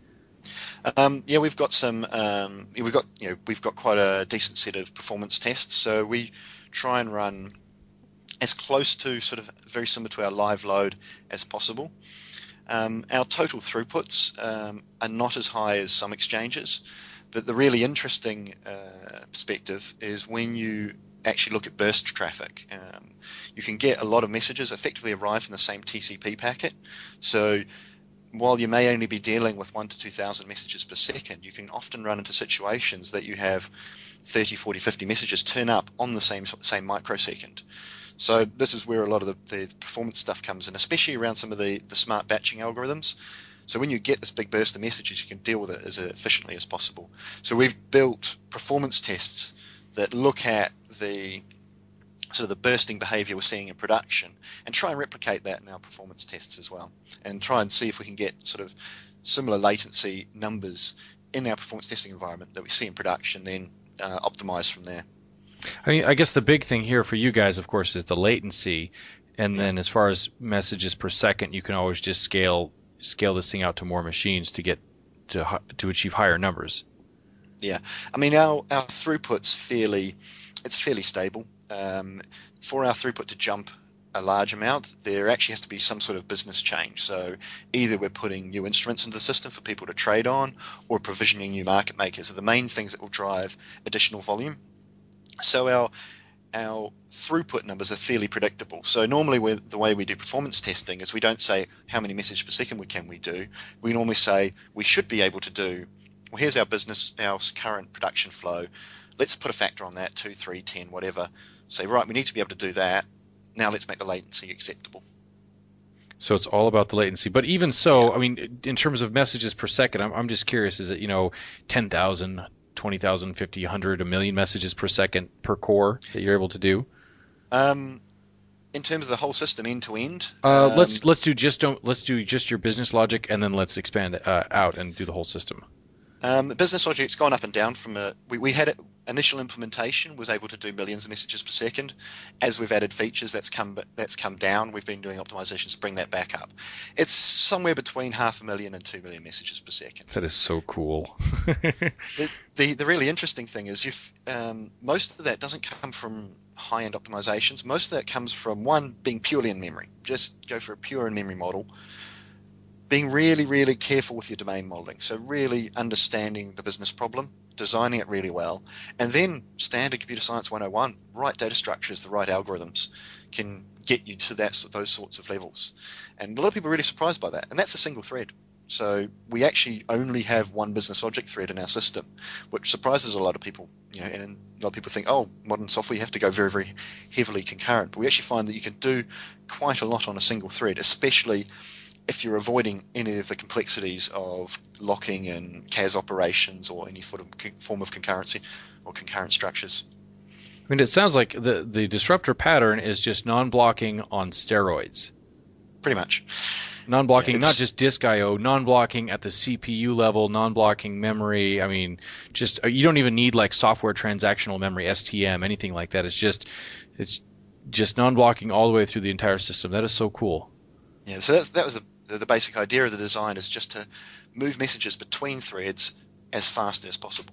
Um, yeah, we've got some. Um, we've got you know we've got quite a decent set of performance tests. So we try and run as close to sort of very similar to our live load as possible. Um, our total throughputs um, are not as high as some exchanges, but the really interesting uh, perspective is when you actually look at burst traffic. Um, you can get a lot of messages effectively arrive in the same T C P packet. So while you may only be dealing with one to two thousand messages per second, you can often run into situations that you have thirty, forty, fifty messages turn up on the same same microsecond. So this is where a lot of the, the performance stuff comes in, especially around some of the, the smart batching algorithms. So when you get this big burst of messages, you can deal with it as efficiently as possible. So we've built performance tests that look at the sort of the bursting behavior we're seeing in production and try and replicate that in our performance tests as well, and try and see if we can get sort of similar latency numbers in our performance testing environment that we see in production, then uh, optimize from there. I mean, I guess the big thing here for you guys, of course, is the latency, and then as far as messages per second, you can always just scale scale this thing out to more machines to get to to achieve higher numbers. Yeah, I mean our our throughput's fairly it's fairly stable. Um, for our throughput to jump a large amount, there actually has to be some sort of business change. So either we're putting new instruments into the system for people to trade on, or provisioning new market makers are the main things that will drive additional volume. So our our throughput numbers are fairly predictable. So normally with the way we do performance testing is we don't say how many messages per second we can we do. We normally say we should be able to do, well, here's our business, our current production flow. Let's put a factor on that, two, three, ten, whatever. Say, right, we need to be able to do that. Now let's make the latency acceptable. So it's all about the latency. But even so, Yeah. I mean, in terms of messages per second, I'm, I'm just curious, is it, you know, ten thousand, twenty thousand, fifty, one hundred, a million messages per second per core that you're able to do? Um, in terms of the whole system end to end, Uh, um, let's let's do just don't let's do just your business logic, and then let's expand it uh, out and do the whole system. Um, the business logic's gone up and down from a, we, we had it, initial implementation was able to do millions of messages per second. As we've added features, that's come that's come down. We've been doing optimizations to bring that back up. It's somewhere between half a million and two million messages per second. That is so cool. The, the, the really interesting thing is if um, most of that doesn't come from high-end optimizations. Most of that comes from, one, being purely in memory. Just go for a pure in-memory model. Being really, really careful with your domain modeling. So really understanding the business problem, designing it really well, and then standard computer science one oh one, right data structures, the right algorithms can get you to that those sorts of levels. And a lot of people are really surprised by that. And that's a single thread. So we actually only have one business logic thread in our system, which surprises a lot of people. You know, and a lot of people think, oh, modern software, you have to go very, very heavily concurrent. But we actually find that you can do quite a lot on a single thread, especially if you're avoiding any of the complexities of locking and C A S operations or any sort of form of concurrency or concurrent structures. I mean, it sounds like the, the disruptor pattern is just non-blocking on steroids. Pretty much. Non-blocking, Yeah, not just disk I O, non-blocking at the C P U level, non-blocking memory. I mean, just you don't even need like software transactional memory, S T M, anything like that. It's just it's just non-blocking all the way through the entire system. That is so cool. Yeah, so that's, that was the, the basic idea of the design, is just to move messages between threads as fast as possible.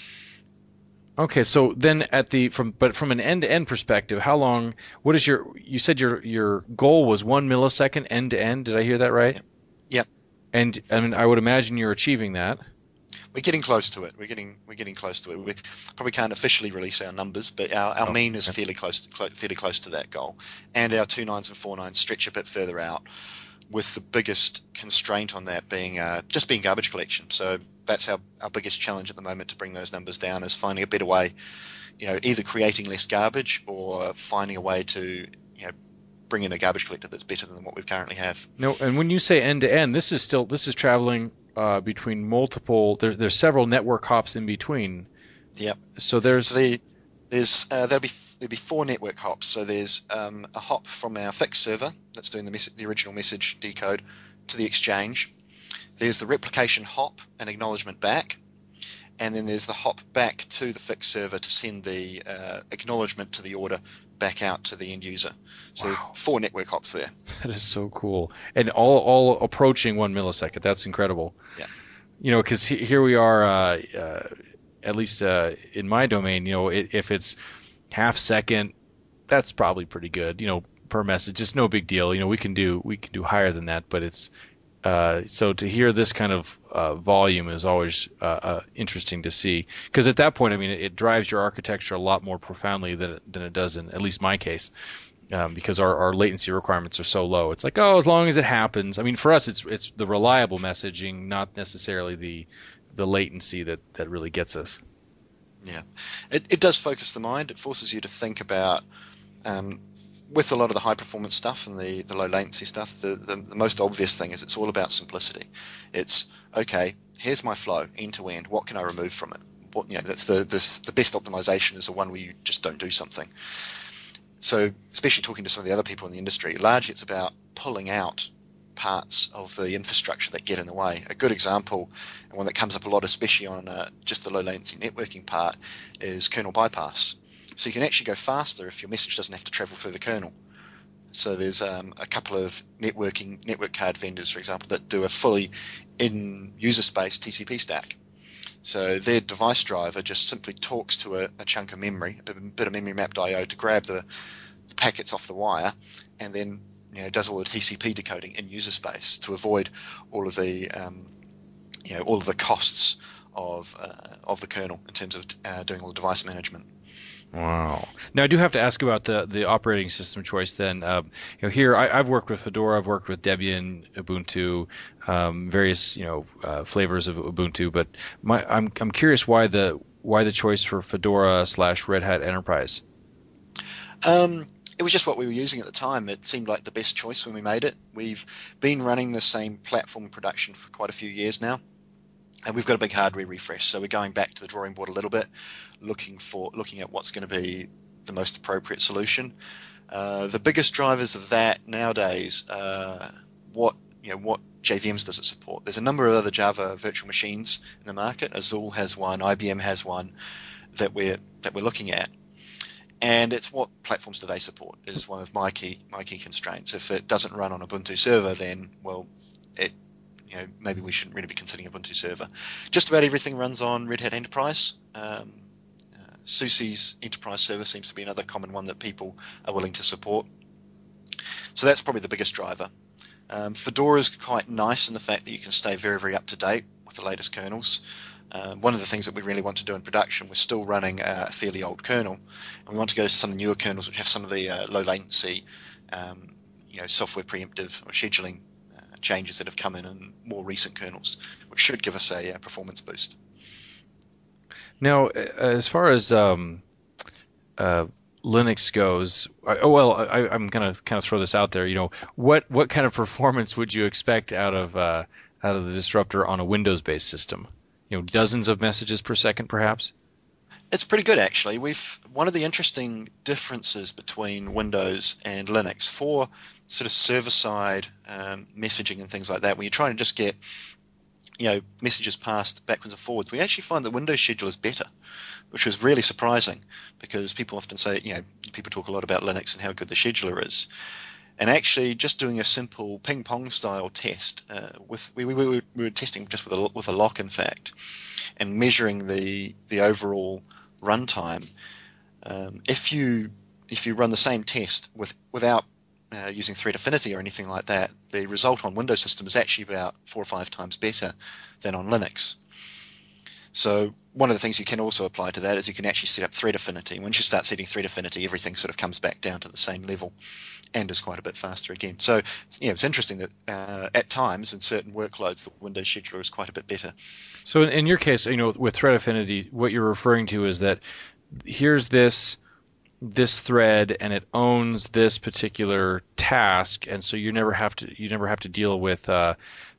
Okay, so then at the from but from an end-to-end perspective, how long? What is your? You said your your goal was one millisecond end-to-end. Did I hear that right? Yep. Yep. And I mean, I would imagine you're achieving that. We're getting close to it. We're getting we're getting close to it. We probably can't officially release our numbers, but our, our Oh, mean is okay. fairly close to, fairly close to that goal, and our two nines and four nines stretch a bit further out, with the biggest constraint on that being uh, just being garbage collection. So that's our, our biggest challenge at the moment to bring those numbers down, is finding a better way, you know, either creating less garbage or finding a way to, you know, bring in a garbage collector that's better than what we currently have. No, and when you say end-to-end, this is still this is traveling uh, between multiple. There, there's several network hops in between. Yep. So there's So the, there's uh, there'll be there'll be four network hops. So there's um, a hop from our fixed server that's doing the mes- the original message decode to the exchange. There's the replication hop and acknowledgement back, and then there's the hop back to the fixed server to send the uh, acknowledgement to the order back out to the end user. So Wow. four network hops there. That is so cool, and all all approaching one millisecond. That's incredible. Yeah. You know, because he, here we are. Uh, uh, at least uh, in my domain, you know, it, if it's half second, that's probably pretty good. You know, per message, just no big deal. You know, we can do we can do higher than that, but it's uh, so to hear this kind of uh, volume is always uh, uh, interesting to see, because at that point, I mean, it, it drives your architecture a lot more profoundly than it, than it does in at least my case. Um, because our, our latency requirements are so low. It's like, oh, as long as it happens. I mean, for us, it's it's the reliable messaging, not necessarily the the latency that, that really gets us. Yeah, it, it does focus the mind. It forces you to think about, um, with a lot of the high performance stuff and the, the low latency stuff, the, the, the most obvious thing is it's all about simplicity. It's, okay, here's my flow end to end. What can I remove from it? What, you know, that's the, the, the best optimization is the one where you just don't do something. So especially talking to some of the other people in the industry, largely it's about pulling out parts of the infrastructure that get in the way. A good example, and one that comes up a lot, especially on uh, just the low latency networking part, is kernel bypass. So you can actually go faster if your message doesn't have to travel through the kernel. So there's um, a couple of networking network card vendors, for example, that do a fully in user space T C P stack. So their device driver just simply talks to a, a chunk of memory, a bit of memory mapped I O to grab the, the packets off the wire, and then, you know, does all the T C P decoding in user space to avoid all of the um, you know all of the costs of uh, of the kernel in terms of uh, doing all the device management. Wow. Now I do have to ask about the, the operating system choice. Then, uh, you know, here I, I've worked with Fedora, I've worked with Debian, Ubuntu, um, various you know uh, flavors of Ubuntu. But my, I'm I'm curious why the why the choice for Fedora slash Red Hat Enterprise. Um, it was just what we were using at the time. It seemed like the best choice when we made it. We've been running the same platform in production for quite a few years now, and we've got a big hardware refresh. So we're going back to the drawing board a little bit, looking for looking at what's going to be the most appropriate solution. Uh, the biggest drivers of that nowadays, uh, what you know, what J V Ms does it support? There's a number of other Java virtual machines in the market. Azul has one, I B M has one that we're that we're looking at. And it's what platforms do they support is one of my key my key constraints. If it doesn't run on Ubuntu server, then well, it you know maybe we shouldn't really be considering Ubuntu server. Just about everything runs on Red Hat Enterprise. Um, uh, SUSE's Enterprise server seems to be another common one that people are willing to support. So that's probably the biggest driver. Um, Fedora is quite nice in the fact that you can stay very very up to date with the latest kernels. Uh, one of the things that we really want to do in production, we're still running a fairly old kernel, and we want to go to some of the newer kernels which have some of the uh, low latency, um, you know, software preemptive or scheduling uh, changes that have come in in more recent kernels, which should give us a, a performance boost. Now, as far as um, uh, Linux goes, I, oh well, I, I'm gonna kind of throw this out there. You know, what what kind of performance would you expect out of uh, out of the disruptor on a Windows-based system? You know, dozens of messages per second, perhaps. It's pretty good, actually. We've one of the interesting differences between Windows and Linux for sort of server-side um, messaging and things like that, when you're trying to just get, you know, messages passed backwards and forwards, we actually find that Windows Scheduler is better, which was really surprising, because people often say, you know, people talk a lot about Linux and how good the scheduler is. And actually, just doing a simple ping-pong style test, uh, with we, we, we were testing just with a, with a lock, in fact, and measuring the the overall runtime. Um, if you if you run the same test with without uh, using thread affinity or anything like that, the result on Windows system is actually about four or five times better than on Linux. So one of the things you can also apply to that is you can actually set up thread affinity. Once you start setting thread affinity, everything sort of comes back down to the same level and is quite a bit faster again. So yeah, it's interesting that uh, at times in certain workloads, the Windows scheduler is quite a bit better. So in, in your case, you know, with thread affinity, what you're referring to is that here's this this thread and it owns this particular task, and so you never have to you never have to deal with uh,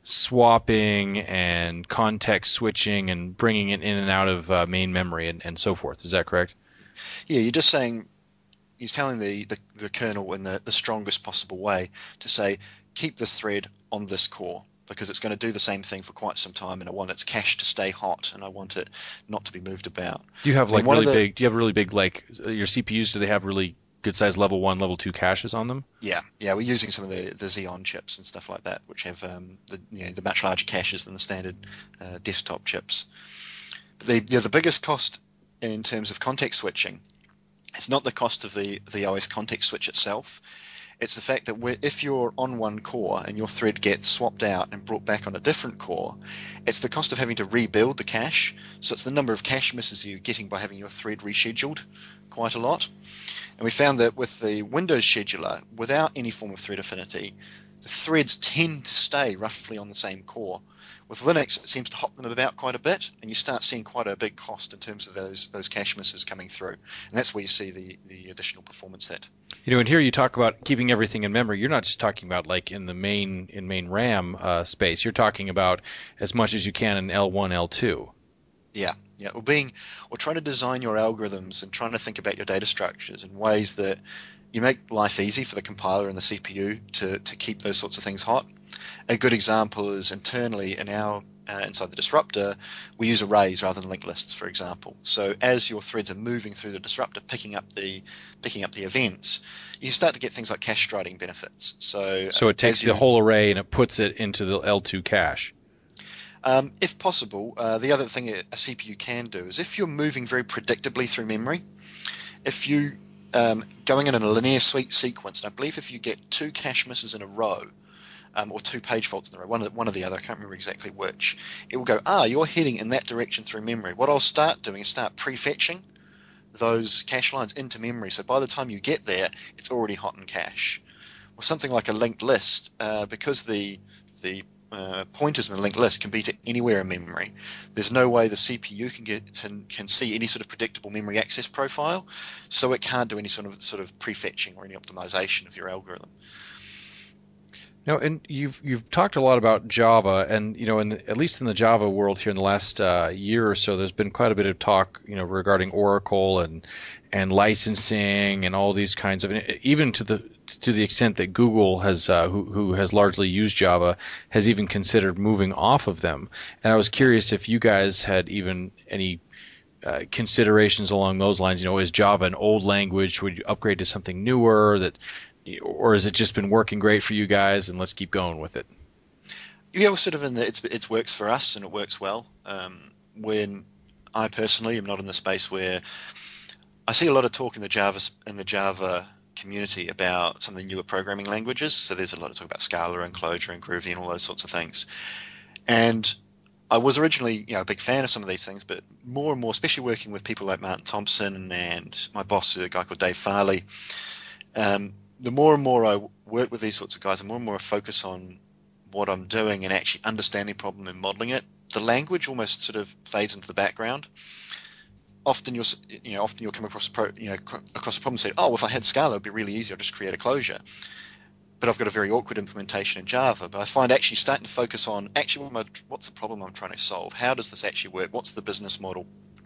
swapping and context switching and bringing it in and out of uh, main memory and, and so forth. Is that correct? Yeah, you're just saying, you're telling the, the, the kernel in the, the strongest possible way to say, keep this thread on this core, because it's going to do the same thing for quite some time, and I want its cache to stay hot, and I want it not to be moved about. Do you have I mean, like one really of the- big? Do you have really big like your C P Us? Do they have really good size level one, level two caches on them? Yeah, yeah, we're using some of the, the Xeon chips and stuff like that, which have um, the you know the much larger caches than the standard uh, desktop chips. But the yeah, the biggest cost in terms of context switching, it's not the cost of the the O S context switch itself. It's the fact that we're, if you're on one core and your thread gets swapped out and brought back on a different core, it's the cost of having to rebuild the cache. So it's the number of cache misses you're getting by having your thread rescheduled quite a lot. And we found that with the Windows scheduler, without any form of thread affinity, the threads tend to stay roughly on the same core. With Linux, it seems to hop them about quite a bit, and you start seeing quite a big cost in terms of those those cache misses coming through. And that's where you see the, the additional performance hit. You know, and here you talk about keeping everything in memory. You're not just talking about like in the main in main RAM uh, space. You're talking about as much as you can in L one, L two. Yeah, yeah. Or being, or trying to design your algorithms and trying to think about your data structures in ways that you make life easy for the compiler and the C P U to, to keep those sorts of things hot. A good example is internally in our uh, inside the disruptor, we use arrays rather than linked lists, for example. So as your threads are moving through the disruptor, picking up the picking up the events, you start to get things like cache striding benefits. So So it takes as you- the whole array and it puts it into the L two cache. Um, if possible, uh, the other thing a C P U can do is if you're moving very predictably through memory, if you um, going in a linear suite sequence, and I believe if you get two cache misses in a row, um, or two page faults in a row, one of the, one or the other, I can't remember exactly which, it will go, ah, you're heading in that direction through memory. What I'll start doing is start prefetching those cache lines into memory, so by the time you get there, it's already hot in cache. Or something like a linked list, uh, because the the Uh, pointers in the linked list can be to anywhere in memory. There's no way the C P U can get to, can see any sort of predictable memory access profile, so it can't do any sort of sort of prefetching or any optimization of your algorithm. No, and you've you've talked a lot about Java, and you know, in the, at least in the Java world here in the last uh, year or so, there's been quite a bit of talk, you know, regarding Oracle and and licensing and all these kinds of, even to the to the extent that Google has, uh, who who has largely used Java, has even considered moving off of them. And I was curious if you guys had even any uh, considerations along those lines. You know, is Java an old language? Would you upgrade to something newer? That, or has it just been working great for you guys, and let's keep going with it? Yeah, we're sort of in the it's it works for us and it works well. Um, when I personally am not in the space where I see a lot of talk in the Java in the Java community about some of the newer programming languages. So there's a lot of talk about Scala and Clojure and Groovy and all those sorts of things. And I was originally, you know, a big fan of some of these things, but more and more, especially working with people like Martin Thompson and my boss, a guy called Dave Farley, um, the more and more I work with these sorts of guys, the more and more I focus on what I'm doing and actually understanding the problem and modeling it, the language almost sort of fades into the background. Often you'll, you know, often you'll come across a pro, you know, across a problem and say, oh, if I had Scala, it'd be really easy. I'll just create a closure. But I've got a very awkward implementation in Java. But I find actually starting to focus on actually what my, what's the problem I'm trying to solve? How does this actually work? What's the business model?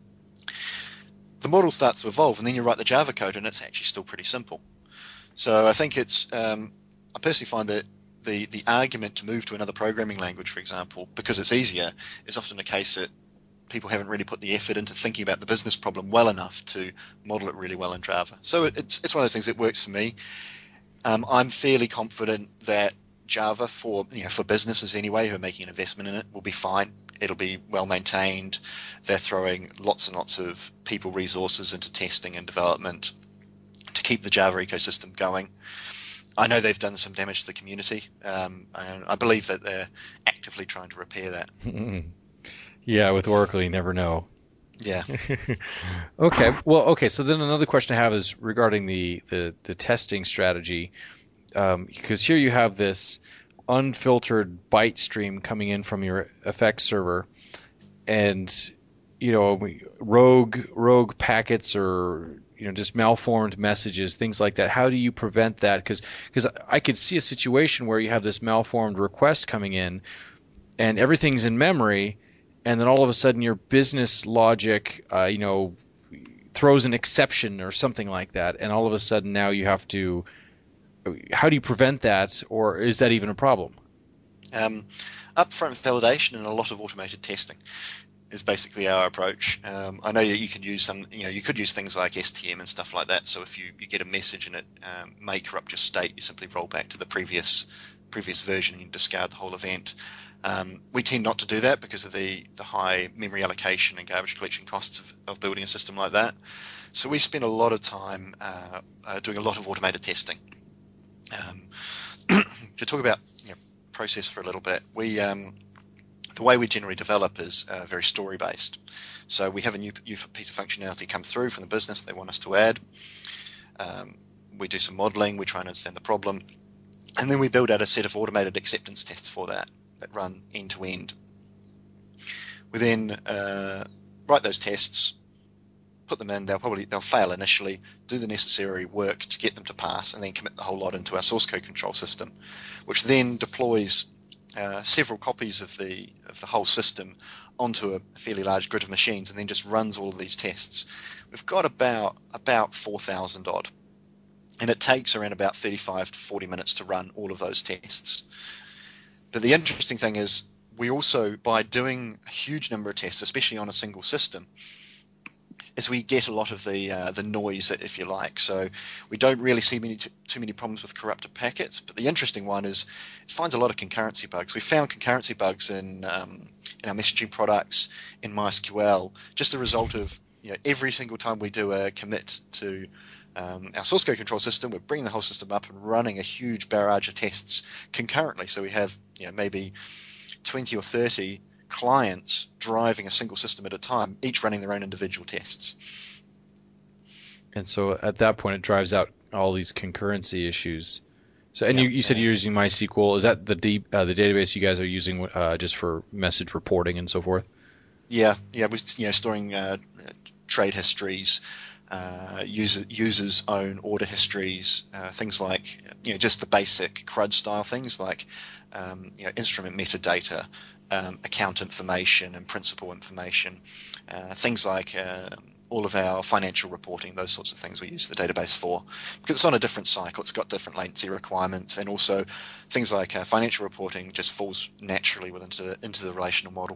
The model starts to evolve, and then you write the Java code, and it's actually still pretty simple. So I think it's, um, I personally find that the, the argument to move to another programming language, for example, because it's easier, is often a case that people haven't really put the effort into thinking about the business problem well enough to model it really well in Java. So it's, it's one of those things that works for me. Um, I'm fairly confident that Java for, you know, for businesses anyway who are making an investment in it will be fine. It'll be well maintained. They're throwing lots and lots of people resources into testing and development to keep the Java ecosystem going. I know they've done some damage to the community, um, and I believe that they're actively trying to repair that. Yeah, with Oracle, you never know. Yeah. Okay. Well, okay. So then another question I have is regarding the the, the testing strategy, um, because here you have this unfiltered byte stream coming in from your effects server, and you know, rogue rogue packets or you know just malformed messages, things like that. How do you prevent that? Because because I could see a situation where you have this malformed request coming in, and everything's in memory. And then all of a sudden your business logic, uh, you know, throws an exception or something like that. And all of a sudden now you have to, how do you prevent that? Or is that even a problem? Um, upfront validation and a lot of automated testing is basically our approach. Um, I know that you can use some, you know, you could use things like S T M and stuff like that. So if you, you get a message and it um, may corrupt your state, you simply roll back to the previous previous version and discard the whole event. Um, we tend not to do that because of the, the high memory allocation and garbage collection costs of, of building a system like that. So we spend a lot of time uh, uh, doing a lot of automated testing. Um, to talk about you know, process for a little bit, we um, the way we generally develop is uh, very story based. So we have a new, new piece of functionality come through from the business they want us to add. Um, we do some modeling, we try and understand the problem, and then we build out a set of automated acceptance tests for that. That run end to end. We then uh, write those tests, put them in. They'll probably they'll fail initially, do the necessary work to get them to pass, and then commit the whole lot into our source code control system, which then deploys uh, several copies of the of the whole system onto a fairly large grid of machines, and then just runs all of these tests. We've got about about four thousand odd, and it takes around about thirty-five to forty minutes to run all of those tests. But the interesting thing is we also, by doing a huge number of tests, especially on a single system, is we get a lot of the uh, the noise, if you like. So we don't really see many t- too many problems with corrupted packets. But the interesting one is it finds a lot of concurrency bugs. We found concurrency bugs in um, in our messaging products, in MySQL, just a result of you know every single time we do a commit to Um, our source code control system, we're bringing the whole system up and running a huge barrage of tests concurrently. So we have you know, maybe twenty or thirty clients driving a single system at a time, each running their own individual tests. And so at that point, it drives out all these concurrency issues. So, and yeah, you, you said yeah. you're using MySQL. Is that the deep, uh, the database you guys are using uh, just for message reporting and so forth? Yeah, yeah, we're you know, storing uh, trade histories, Uh, user, users' own order histories, uh, things like you know just the basic CRUD style things like um, you know instrument metadata, um, account information, and principal information. Uh, things like uh, all of our financial reporting, those sorts of things we use the database for, because it's on a different cycle. It's got different latency requirements, and also things like uh, financial reporting just falls naturally within the, into the relational model.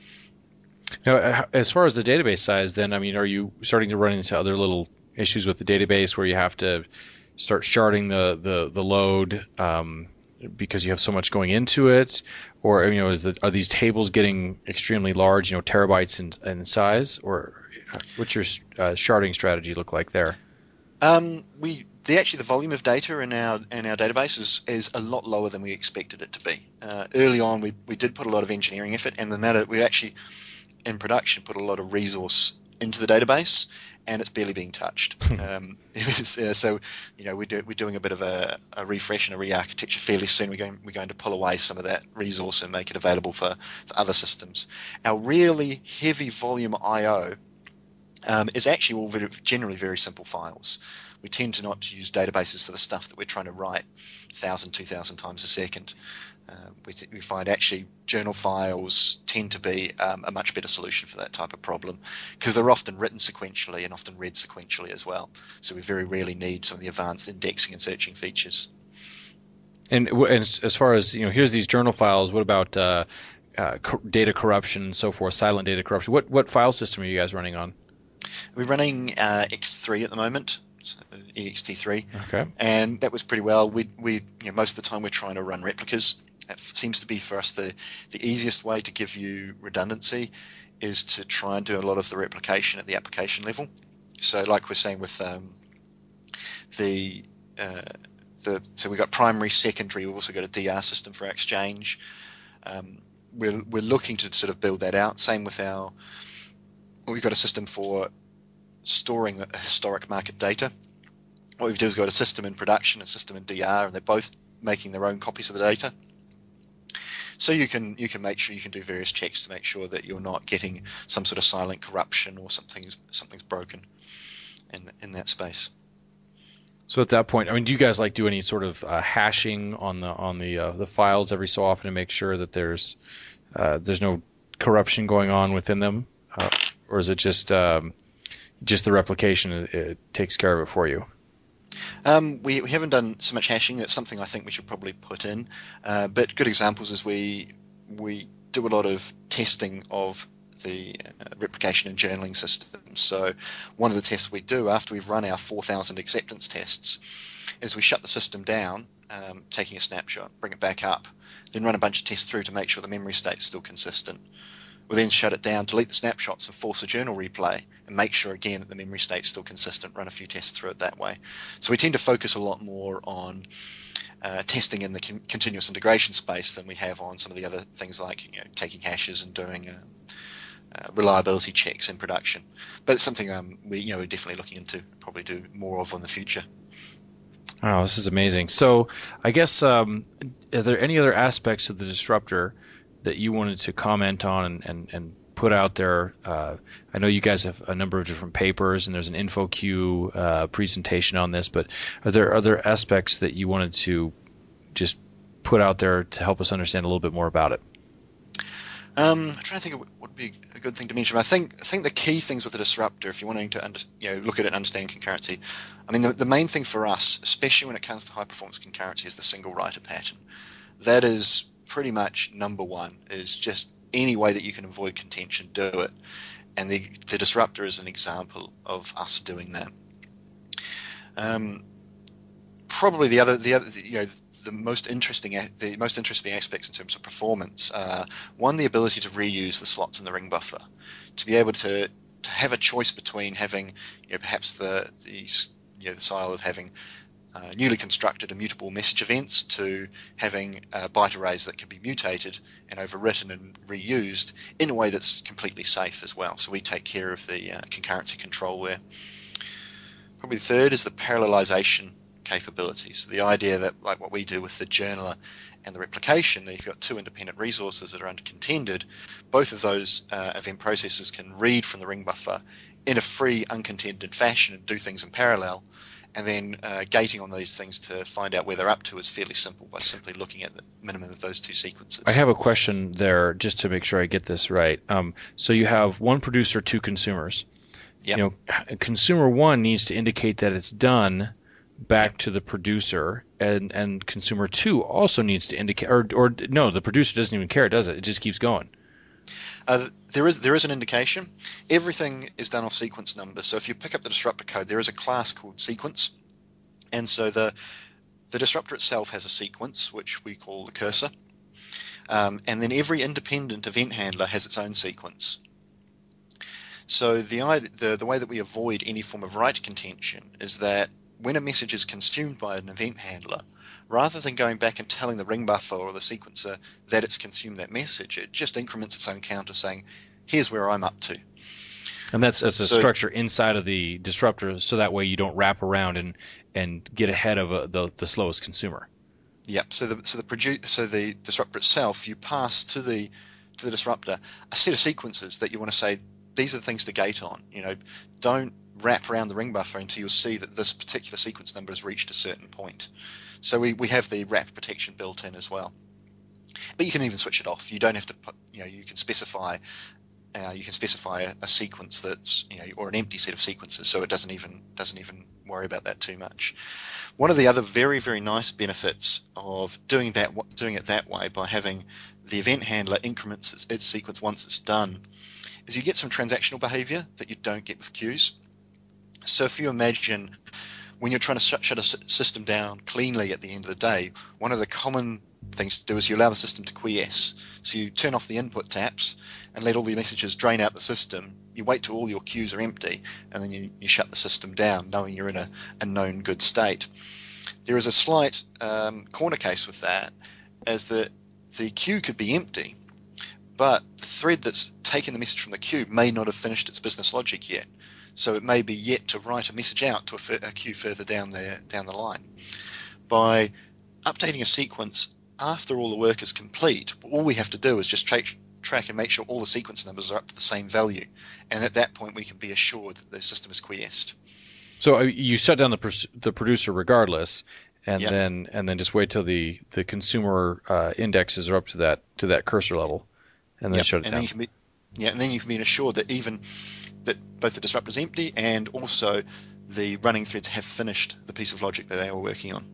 Now, as far as the database size, then, I mean, are you starting to run into other little issues with the database where you have to start sharding the, the, the load um, because you have so much going into it? Or, you know, is the, are these tables getting extremely large, you know, terabytes in, in size? Or what's your uh, sharding strategy look like there? Um, we the actually the volume of data in our in our database is, is a lot lower than we expected it to be. Uh, early on, we, we did put a lot of engineering effort, and the matter we actually in production put a lot of resource into the database, and it's barely being touched. um, it was, uh, so, you know, we're, do, we're doing a bit of a, a refresh and a re-architecture fairly soon. We're going, we're going to pull away some of that resource and make it available for, for other systems. Our really heavy volume I O um, is actually all very, generally very simple files. We tend to not use databases for the stuff that we're trying to write one thousand, two thousand times a second. Uh, we, we find actually journal files tend to be um, a much better solution for that type of problem, because they're often written sequentially and often read sequentially as well. So we very rarely need some of the advanced indexing and searching features. And, and as far as, you know, here's these journal files. What about uh, uh, co- data corruption and so forth, silent data corruption? What what file system are you guys running on? We're running uh, X three at the moment. E X T three, okay, and that was pretty well. We, we, you know, most of the time we're trying to run replicas. That seems to be for us the the easiest way to give you redundancy is to try and do a lot of the replication at the application level. So, like we're saying with um, the uh, the so we've got primary, secondary. We've also got a D R system for our Exchange. Um, we're we're looking to sort of build that out. Same with our. We've got a system for storing historic market data. What we've done is got a system in production, a system in D R, and they're both making their own copies of the data. So you can you can make sure you can do various checks to make sure that you're not getting some sort of silent corruption or something's something's broken in in that space. So at that point, I mean, do you guys like do any sort of uh, hashing on the on the uh, the files every so often to make sure that there's uh, there's no corruption going on within them, uh, or is it just um, just the replication it, it takes care of it for you? Um, we, we haven't done so much hashing. That's something I think we should probably put in. Uh, but good examples is we we do a lot of testing of the uh, replication and journaling systems. So one of the tests we do after we've run our four thousand acceptance tests is we shut the system down, um, taking a snapshot, bring it back up, then run a bunch of tests through to make sure the memory state's still consistent. We'll then shut it down, delete the snapshots and force a journal replay and make sure again that the memory state's still consistent, run a few tests through it that way. So we tend to focus a lot more on uh, testing in the con- continuous integration space than we have on some of the other things like, you know, taking hashes and doing uh, uh, reliability checks in production. But it's something um, we, you know, we're definitely looking into, probably do more of in the future. Oh, this is amazing. So I guess, um, are there any other aspects of the disruptor that you wanted to comment on and, and, and put out there? Uh, I know you guys have a number of different papers and there's an InfoQ uh, presentation on this, but are there other aspects that you wanted to just put out there to help us understand a little bit more about it? Um, I'm trying to think of what would be a good thing to mention. I think I think the key things with the disruptor, if you're wanting to under, you know, look at it and understand concurrency, I mean, the, the main thing for us, especially when it comes to high performance concurrency, is the single writer pattern. That is pretty much number one, is just any way that you can avoid contention, do it. And the, the disruptor is an example of us doing that. Um, probably the other, the other, you know, the most interesting, the most interesting aspects in terms of performance, uh, one, the ability to reuse the slots in the ring buffer, to be able to, to have a choice between having, you know, perhaps the, the, you know, the style of having Uh, newly constructed immutable message events to having uh, byte arrays that can be mutated and overwritten and reused in a way that's completely safe as well. So we take care of the uh, concurrency control there. Probably the third is the parallelization capabilities. The idea that, like what we do with the journaler and the replication, that you've got two independent resources that are uncontended, both of those uh, event processors can read from the ring buffer in a free, uncontended fashion and do things in parallel. And then uh, gating on these things to find out where they're up to is fairly simple by simply looking at the minimum of those two sequences. I have a question there just to make sure I get this right. Um, so you have one producer, two consumers. Yep. You know, consumer one needs to indicate that it's done back yep. to the producer, and, and consumer two also needs to indicate, or, or no, the producer doesn't even care, does it? It just keeps going. Uh, there is there is an indication. Everything is done off sequence numbers. So if you pick up the disruptor code, there is a class called sequence, and so the the disruptor itself has a sequence which we call the cursor, um, and then every independent event handler has its own sequence. So the, the the way that we avoid any form of write contention is that when a message is consumed by an event handler, rather than going back and telling the ring buffer or the sequencer that it's consumed that message, it just increments its own counter saying, here's where I'm up to. And that's that's a So- structure inside of the disruptor, so that way you don't wrap around and and get ahead of uh the the slowest consumer. Yeah. So the so the produ- so the disruptor itself, you pass to the to the disruptor a set of sequences that you want to say these are the things to gate on. You know, don't wrap around the ring buffer until you'll see that this particular sequence number has reached a certain point. So we, we have the wrap protection built in as well. But you can even switch it off. You don't have to put, you know, you can specify uh, you can specify a, a sequence that's, you know, or an empty set of sequences, so it doesn't even doesn't even worry about that too much. One of the other very very nice benefits of doing that doing it that way, by having the event handler increments its, its sequence once it's done, is you get some transactional behavior that you don't get with queues. So if you imagine when you're trying to shut, shut a s- system down cleanly at the end of the day, one of the common things to do is you allow the system to quiesce. So you turn off the input taps and let all the messages drain out the system. You wait till all your queues are empty, and then you, you shut the system down, knowing you're in a, a known good state. There is a slight um, corner case with that, as that the queue could be empty, but the thread that's taken the message from the queue may not have finished its business logic yet. So it may be yet to write a message out to a, f- a queue further down the down the line. By updating a sequence after all the work is complete, all we have to do is just track, track and make sure all the sequence numbers are up to the same value, and at that point we can be assured that the system is quiesced. So uh, you shut down the pers- the producer regardless, and Yep. then and then just wait till the the consumer uh, indexes are up to that to that cursor level, and then Yep. shut it and down. then you can be, yeah, and then you can be assured that even that both the disruptor is empty and also the running threads have finished the piece of logic that they were working on.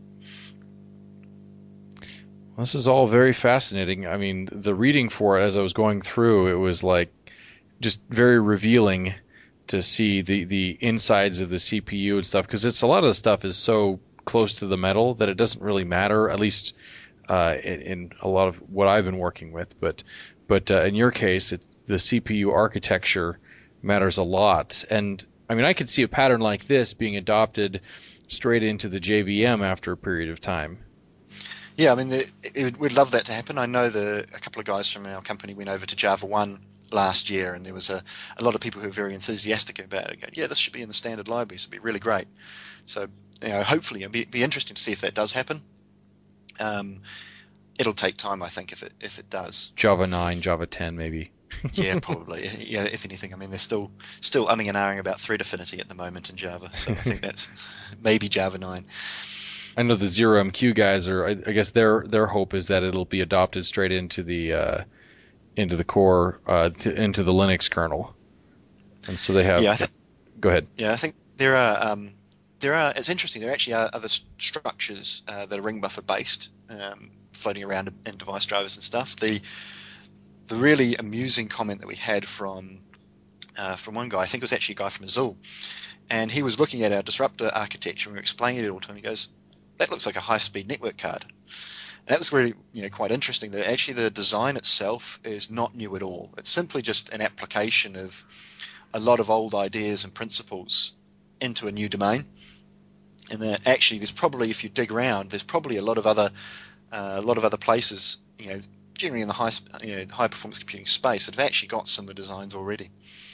This is all very fascinating. I mean, the reading for it as I was going through, it was like just very revealing to see the, the insides of the C P U and stuff, because it's a lot of the stuff is so close to the metal that it doesn't really matter, at least uh, in, in a lot of what I've been working with. But but uh, in your case, it, the C P U architecture matters a lot. And I mean, I could see a pattern like this being adopted straight into the J V M after a period of time. Yeah, I mean, the, it, we'd love that to happen. I know the a couple of guys from our company went over to Java one last year, and there was a, a lot of people who were very enthusiastic about it. Going, yeah, this should be in the standard libraries. It'd be really great. So, you know, hopefully, it'd be, be interesting to see if that does happen. Um, it'll take time, I think, if it if it does. Java nine, Java ten, maybe. Yeah, probably. Yeah, if anything, I mean, they're still still umming and ahhing about thread affinity at the moment in Java, so I think that's maybe Java nine. I know the zero M Q guys are. I, I guess their their hope is that it'll be adopted straight into the uh, into the core uh, to, into the Linux kernel, and so they have. Yeah, I think, Go ahead. yeah, I think there are um, there are. It's interesting. There actually are other st- structures uh, that are ring buffer based, um, floating around in device drivers and stuff. The the really amusing comment that we had from uh, from one guy, I think it was actually a guy from Azul, and he was looking at our disruptor architecture and we were explaining it all to him. He goes, "That looks like a high-speed network card." And that was really, you know, quite interesting. That actually the design itself is not new at all. It's simply just an application of a lot of old ideas and principles into a new domain. And that actually, there's probably, if you dig around, there's probably a lot of other uh, a lot of other places, you know, generally in the high, you know, high performance computing space that have actually got similar designs already.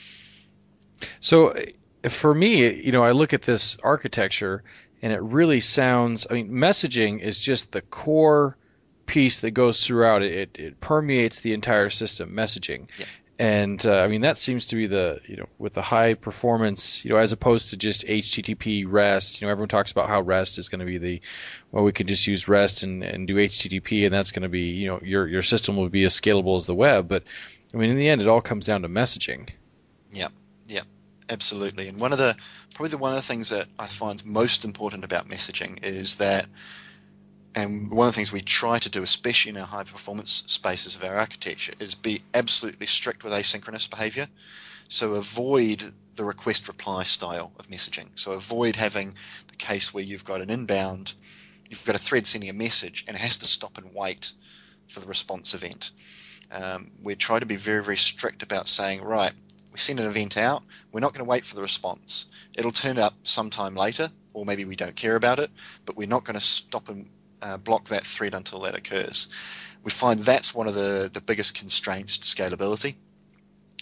So for me, you know, I look at this architecture and it really sounds. I mean, messaging is just the core piece that goes throughout it. It, it permeates the entire system. Messaging. Yeah. And uh, I mean that seems to be the, you know, with the high performance, you know, as opposed to just H T T P REST. You know, everyone talks about how REST is going to be the, well, we can just use REST and, and do H T T P, and that's going to be, you know, your your system will be as scalable as the web. But I mean, in the end, it all comes down to messaging. Yeah, yeah, absolutely. And one of the probably the one of the things that I find most important about messaging is that. And one of the things we try to do, especially in our high-performance spaces of our architecture, is be absolutely strict with asynchronous behavior. So avoid the request-reply style of messaging. So avoid having the case where you've got an inbound, you've got a thread sending a message, and it has to stop and wait for the response event. Um, we try to be very, very strict about saying, right, we send an event out, we're not going to wait for the response. It'll turn up sometime later, or maybe we don't care about it, but we're not going to stop and Uh, block that thread until that occurs. We find that's one of the, the biggest constraints to scalability.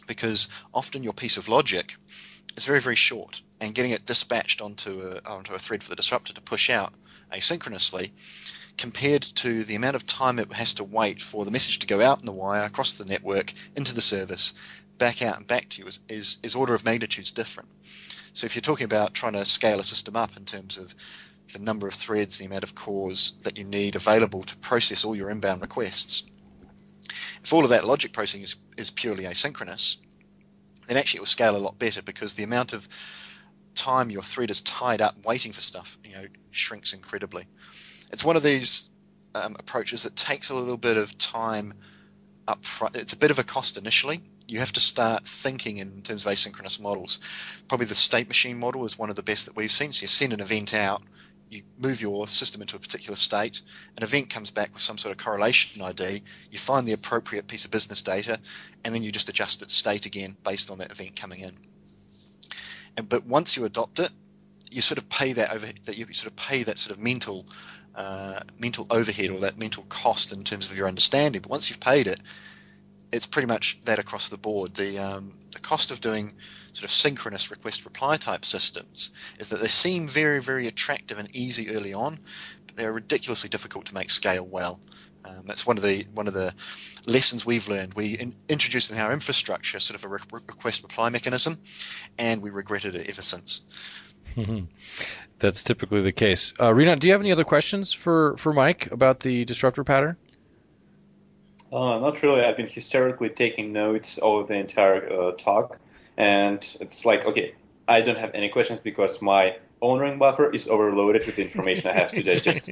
because often your piece of logic is very, very short, and getting it dispatched onto a, onto a thread for the disruptor to push out asynchronously, compared to the amount of time it has to wait for the message to go out in the wire, across the network, into the service, back out and back to you, is, is, is order of magnitudes different. So if you're talking about trying to scale a system up in terms of the number of threads, the amount of cores that you need available to process all your inbound requests, if all of that logic processing is, is purely asynchronous, then actually it will scale a lot better, because the amount of time your thread is tied up waiting for stuff, you know, shrinks incredibly. It's one of these um, approaches that takes a little bit of time up front. It's a bit of a cost initially. You have to start thinking in terms of asynchronous models. Probably the state machine model is one of the best that we've seen. So you send an event out, you move your system into a particular state, an event comes back with some sort of correlation I D, you find the appropriate piece of business data, and then you just adjust its state again based on that event coming in. And but once you adopt it, you sort of pay that over that you sort of pay that sort of mental uh, mental overhead, or that mental cost in terms of your understanding. But once you've paid it, it's pretty much that across the board. The um, the cost of doing sort of synchronous request reply type systems is that they seem very, very attractive and easy early on, but they're ridiculously difficult to make scale well. Um, that's one of the one of the lessons we've learned. We in, introduced in our infrastructure sort of a re- request reply mechanism, and we regretted it ever since. That's typically the case. Uh, Rena, do you have any other questions for, for Mike about the disruptor pattern? Uh, not really. I've been hysterically taking notes over the entire uh, talk, and it's like, okay, I don't have any questions because my own ring buffer is overloaded with the information I have to digest.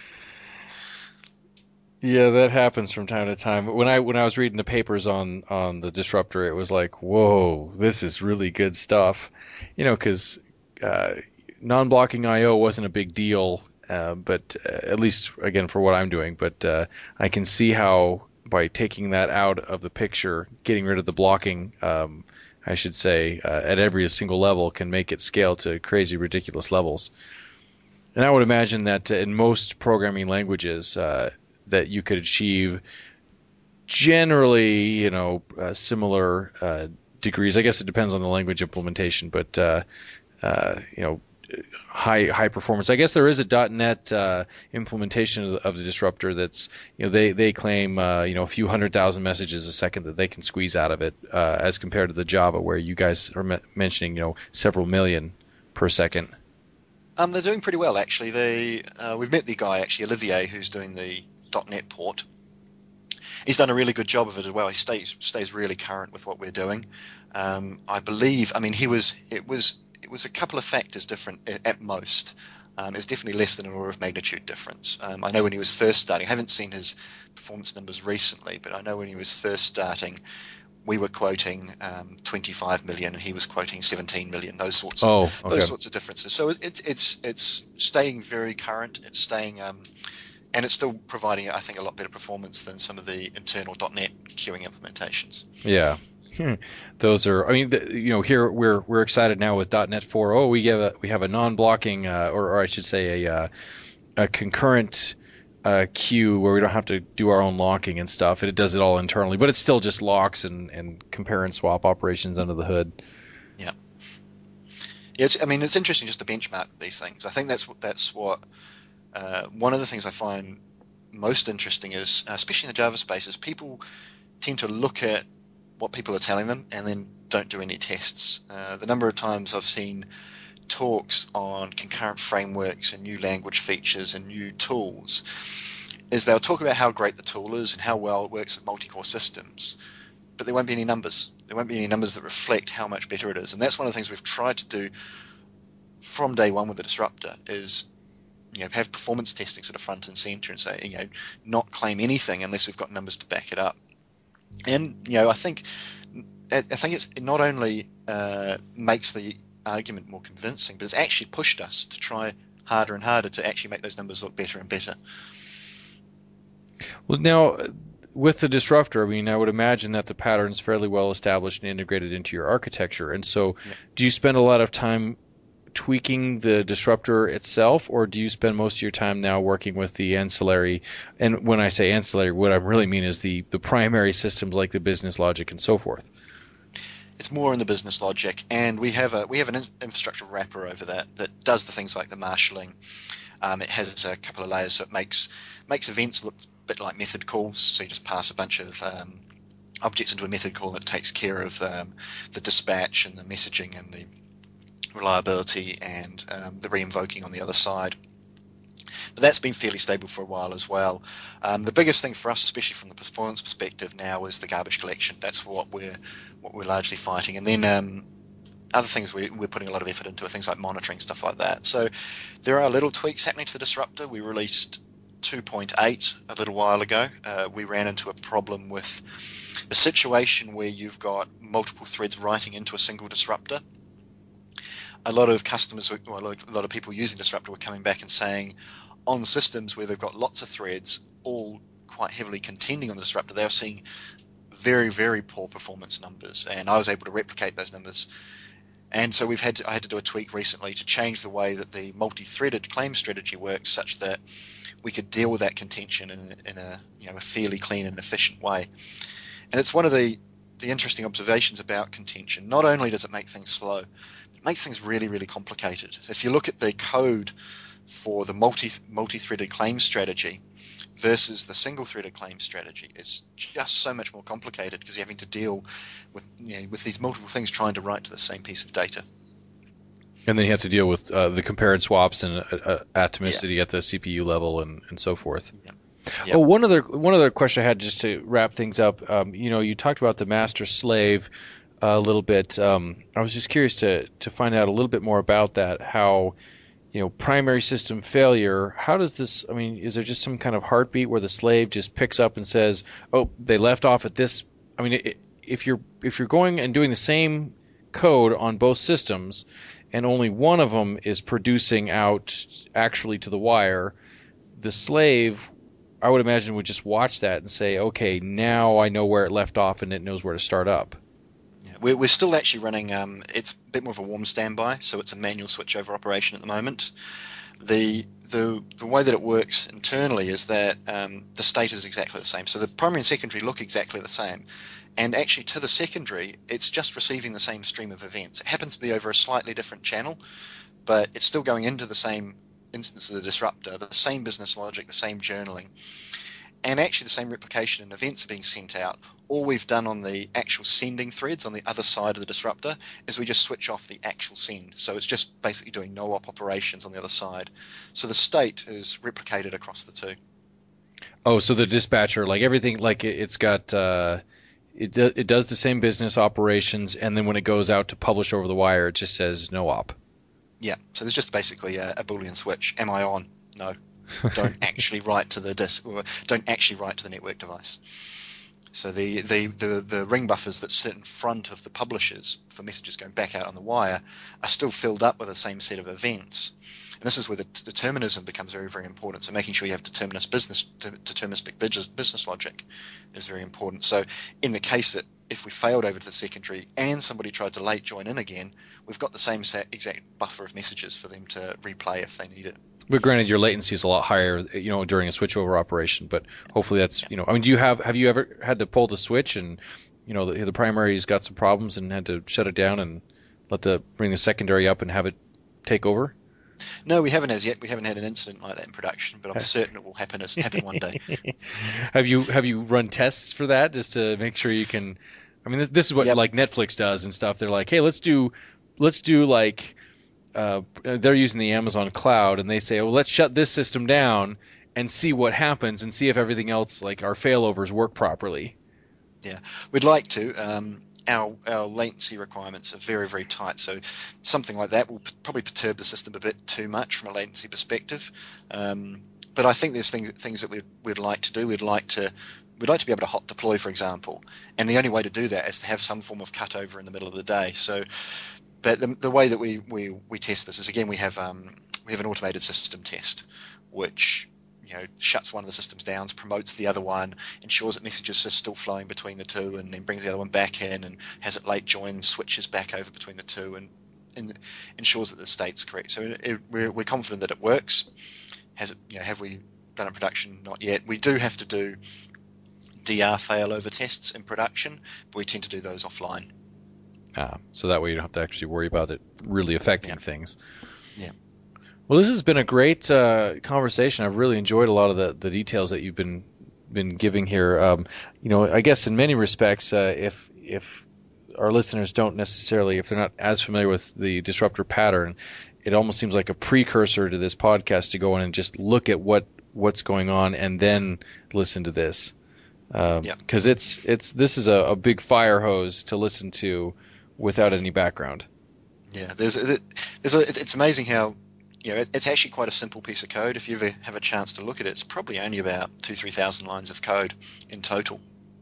Yeah, that happens from time to time. When I when I was reading the papers on, on the disruptor, it was like, whoa, this is really good stuff. You know, because uh, non-blocking I O wasn't a big deal, uh, but uh, at least, again, for what I'm doing. But uh, I can see how by taking that out of the picture, getting rid of the blocking, um, I should say, uh, at every single level can make it scale to crazy, ridiculous levels. And I would imagine that uh, in most programming languages, uh, that you could achieve generally, you know, uh, similar uh, degrees. I guess it depends on the language implementation, but uh, uh, you know, high high performance. I guess there is a dot net uh, implementation of the, of the disruptor that's, you know, they they claim uh, you know, a few hundred thousand messages a second that they can squeeze out of it, uh, as compared to the Java where you guys are me- mentioning, you know, several million per second. Um, they're doing pretty well actually. They uh, we've met the guy actually, Olivier, who's doing the .NET port. He's done a really good job of it as well. He stays stays really current with what we're doing. Um, I believe. I mean, he was. It was. It was a couple of factors different at most. Um, it's definitely less than an order of magnitude difference. Um, I know when he was first starting. I haven't seen his performance numbers recently, but I know when he was first starting, we were quoting um, twenty-five million, and he was quoting seventeen million. Those sorts. Of, oh, okay. Those sorts of differences. So it's it's it's staying very current. It's staying. Um, And it's still providing, I think, a lot better performance than some of the internal .NET queuing implementations. Yeah, hmm. Those are. I mean, the, you know, here we're we're excited now with .NET four point oh. We have a we have a non-blocking, uh, or, or I should say, a uh, a concurrent uh, queue where we don't have to do our own locking and stuff, and it does it all internally. But it still just locks and, and compare and swap operations under the hood. Yeah. Yeah. It's, I mean, it's interesting just to benchmark these things. I think that's what that's what. Uh, one of the things I find most interesting is, uh, especially in the Java space, is people tend to look at what people are telling them and then don't do any tests. Uh, the number of times I've seen talks on concurrent frameworks and new language features and new tools is they'll talk about how great the tool is and how well it works with multi-core systems, but there won't be any numbers. There won't be any numbers that reflect how much better it is. And that's one of the things we've tried to do from day one with the disruptor is, you know, have performance testing sort of front and center and say, you know, not claim anything unless we've got numbers to back it up. And, you know, I think I think it's it not only uh, makes the argument more convincing, but it's actually pushed us to try harder and harder to actually make those numbers look better and better. Well, now, with the disruptor, I mean, I would imagine that the pattern's fairly well established and integrated into your architecture. And so yeah. Do you spend a lot of time tweaking the disruptor itself, or do you spend most of your time now working with the ancillary? And when I say ancillary, what I really mean is the, the primary systems like the business logic and so forth. it's more in the business logic, and we have a we have an in- infrastructure wrapper over that that does the things like the marshalling. Um, it has a couple of layers, so it makes makes events look a bit like method calls. So you just pass a bunch of um, objects into a method call that takes care of um, the dispatch and the messaging and the reliability and um, the re-invoking on the other side. But that's been fairly stable for a while as well. Um, the biggest thing for us, especially from the performance perspective now, is the garbage collection. That's what we're what we're largely fighting. And then um, other things we, we're putting a lot of effort into are things like monitoring, stuff like that. So there are little tweaks happening to the disruptor. We released two point eight a little while ago. Uh, we ran into a problem with the situation where you've got multiple threads writing into a single disruptor. A lot of customers, well, a lot of people using Disruptor were coming back and saying on systems where they've got lots of threads all quite heavily contending on the Disruptor, they're seeing very, very poor performance numbers. And I was able to replicate those numbers. And so we've had to, I had to do a tweak recently to change the way that the multi-threaded claim strategy works such that we could deal with that contention in, in a, you know, a fairly clean and efficient way. And it's one of the, the interesting observations about contention. Not only does it make things slow, it makes things really, really complicated. If you look at the code for the multi, multi-threaded claim strategy versus the single-threaded claim strategy, it's just so much more complicated because you're having to deal with, you know, with these multiple things trying to write to the same piece of data. And then you have to deal with uh, the compared swaps and uh, uh, atomicity yeah. at the C P U level and, and so forth. Yeah. Yep. Oh, one other one other question I had just to wrap things up. Um, you know, you talked about the master slave a little bit. Um, I was just curious to to find out a little bit more about that. How, you know, primary system failure. How does this? I mean, is there just some kind of heartbeat where the slave just picks up and says, "Oh, they left off at this"? I mean, it, if you're if you're going and doing the same code on both systems, and only one of them is producing out actually to the wire, the slave, I would imagine, would just watch that and say, okay, now I know where it left off and it knows where to start up. Yeah, we're, we're still actually running, um, it's a bit more of a warm standby, so it's a manual switchover operation at the moment. The the the way that it works internally is that um, the state is exactly the same. So the primary and secondary look exactly the same. And actually to the secondary, it's just receiving the same stream of events. It happens to be over a slightly different channel, but it's still going into the same instance of the disruptor, the same business logic, the same journaling, and actually the same replication and events are being sent out. All we've done on the actual sending threads on the other side of the disruptor is we just switch off the actual send. So it's just basically doing no-op operations on the other side. So the state is replicated across the two. Oh, so the dispatcher, like everything, like it, it's got, uh, it, do, it does the same business operations, and then when it goes out to publish over the wire, it just says no-op. Yeah, so there's just basically a, a Boolean switch. Am I on? No. Don't actually write to the disk, or don't actually write to the network device. So the, the, the, the ring buffers that sit in front of the publishers for messages going back out on the wire are still filled up with the same set of events. And this is where the determinism becomes very, very important. So making sure you have deterministic business, deterministic business logic is very important. So in the case that if we failed over to the secondary and somebody tried to late join in again, we've got the same exact buffer of messages for them to replay if they need it. But granted, your latency is a lot higher, you know, during a switchover operation. But hopefully, that's yeah. you know, I mean, do you have have you ever had to pull the switch and, you know, the, the primary's got some problems and had to shut it down and let the bring the secondary up and have it take over? No, we haven't as yet. We haven't had an incident like that in production, but I'm certain it will happen as happen one day. have you have you run tests for that just to make sure you can? I mean, this, this is what yep. like Netflix does and stuff. They're like, hey, let's do let's do like. Uh, they're using the Amazon cloud, and they say, well, let's shut this system down and see what happens and see if everything else, like our failovers, work properly. Yeah, we'd like to. Um, our our latency requirements are very, very tight, so something like that will p- probably perturb the system a bit too much from a latency perspective. Um, but I think there's things things that we'd, we'd like to do. We'd like to we'd like to be able to hot deploy, for example, and the only way to do that is to have some form of cutover in the middle of the day. So. But the, the way that we, we, we test this is, again, we have um, we have an automated system test, which you know shuts one of the systems down, promotes the other one, ensures that messages are still flowing between the two, and then brings the other one back in and has it late join, switches back over between the two, and, and ensures that the state's correct. So it, it, we're, we're confident that it works. Has it? You know, have we done it in production? Not yet. We do have to do D R failover tests in production, but we tend to do those offline. Uh, so that way you don't have to actually worry about it really affecting Yeah. things. Yeah. Well, this has been a great uh, conversation. I've really enjoyed a lot of the, the details that you've been been giving here. Um, you know, I guess in many respects, uh, if if our listeners don't necessarily, if they're not as familiar with the disruptor pattern, it almost seems like a precursor to this podcast to go in and just look at what what's going on and then listen to this. Um, Yeah. Because it's it's this is a, a big fire hose to listen to without any background. Yeah, there's a, there's a, it's amazing how, you know, it, it's actually quite a simple piece of code. If you ever have a chance to look at it, it's probably only about two, three thousand lines of code in total.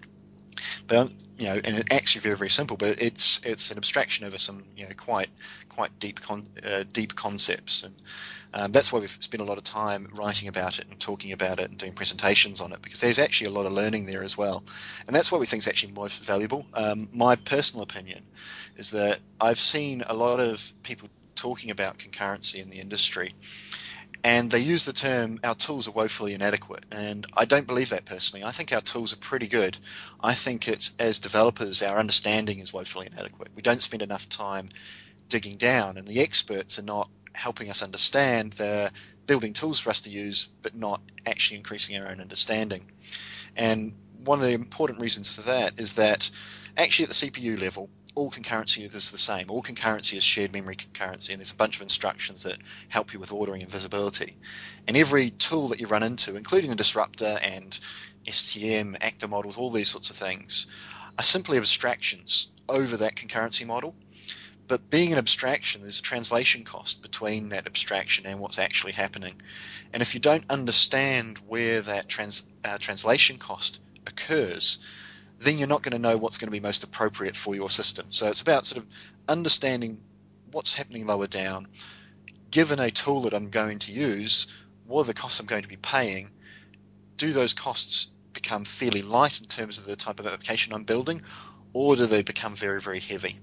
But you know, and it's actually very, very simple. But it's it's an abstraction over some, you know, quite quite deep con, uh, deep concepts, and um, that's why we've spent a lot of time writing about it and talking about it and doing presentations on it, because there's actually a lot of learning there as well, and that's what we think is actually most valuable. Um, my personal opinion is that I've seen a lot of people talking about concurrency in the industry, and they use the term, our tools are woefully inadequate, and I don't believe that personally. I think our tools are pretty good. I think it's, as developers, our understanding is woefully inadequate. We don't spend enough time digging down, and the experts are not helping us understand. They're building tools for us to use, but not actually increasing our own understanding. And one of the important reasons for that is that actually at the C P U level, all concurrency is the same. All concurrency is shared memory concurrency, and there's a bunch of instructions that help you with ordering and visibility. And every tool that you run into, including the disruptor and S T M, actor models, all these sorts of things, are simply abstractions over that concurrency model. But being an abstraction, there's a translation cost between that abstraction and what's actually happening. And if you don't understand where that trans, uh, translation cost occurs, then you're not going to know what's going to be most appropriate for your system. So it's about sort of understanding what's happening lower down. Given a tool that I'm going to use, what are the costs I'm going to be paying? Do those costs become fairly light in terms of the type of application I'm building, or do they become very, very heavy?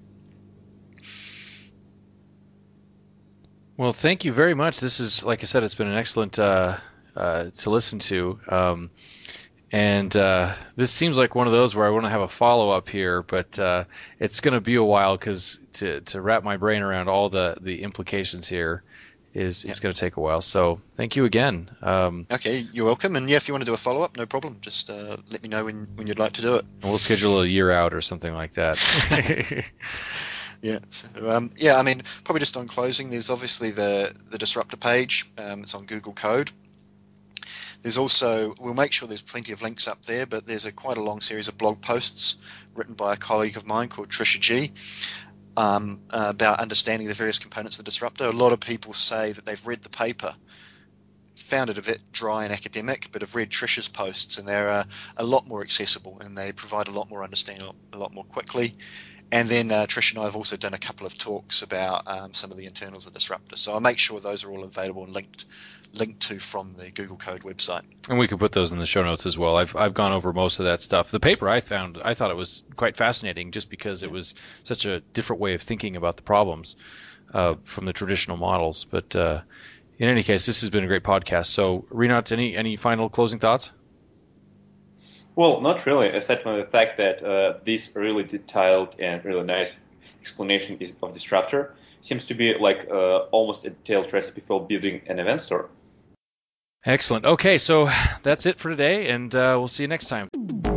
Well, thank you very much. This is, like I said, it's been an excellent uh, uh, to listen to. Um, And uh, this seems like one of those where I want to have a follow-up here, but uh, it's going to be a while because to, to wrap my brain around all the, the implications here is it's going to take a while. So thank you again. Um, okay, you're welcome. And yeah, if you want to do a follow-up, no problem. Just uh, let me know when, when you'd like to do it. We'll schedule a year out or something like that. Yeah, so, um, yeah. I mean, probably just on closing, there's obviously the the disruptor page. Um, it's on Google Code. There's also, we'll make sure there's plenty of links up there, but there's a quite a long series of blog posts written by a colleague of mine called Trisha G um, uh, about understanding the various components of the disruptor. A lot of people say that they've read the paper, found it a bit dry and academic, but have read Trisha's posts, and they're uh, a lot more accessible, and they provide a lot more understanding a lot more quickly. And then uh, Trish and I have also done a couple of talks about um, some of the internals of the disruptor. So I'll make sure those are all available and linked linked to from the Google Code website. And we can put those in the show notes as well. I've I've gone over most of that stuff. The paper I found, I thought it was quite fascinating just because it was such a different way of thinking about the problems uh, from the traditional models. But uh, in any case, this has been a great podcast. So, Rinat, any any final closing thoughts? Well, not really, aside from the fact that uh, this really detailed and really nice explanation is of disruptor seems to be like uh, almost a detailed recipe for building an event store. Excellent. Okay, so that's it for today, and uh, we'll see you next time.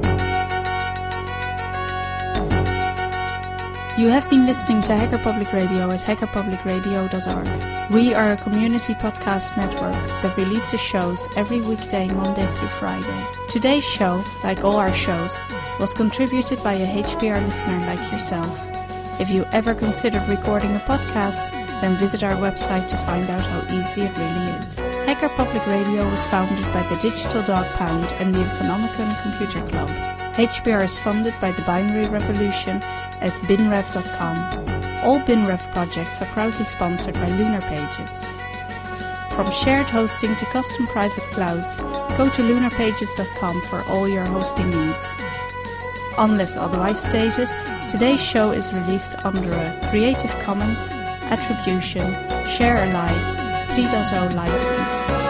You have been listening to Hacker Public Radio at hacker public radio dot org. We are a community podcast network that releases shows every weekday, Monday through Friday. Today's show, like all our shows, was contributed by a H P R listener like yourself. If you ever considered recording a podcast, then visit our website to find out how easy it really is. Hacker Public Radio was founded by the Digital Dog Pound and the Infonomicon Computer Club. H P R is funded by the Binary Revolution at bin rev dot com. All BinRev projects are proudly sponsored by Lunar Pages. From shared hosting to custom private clouds, go to lunar pages dot com for all your hosting needs. Unless otherwise stated, today's show is released under a Creative Commons Attribution Share Alike three point oh license.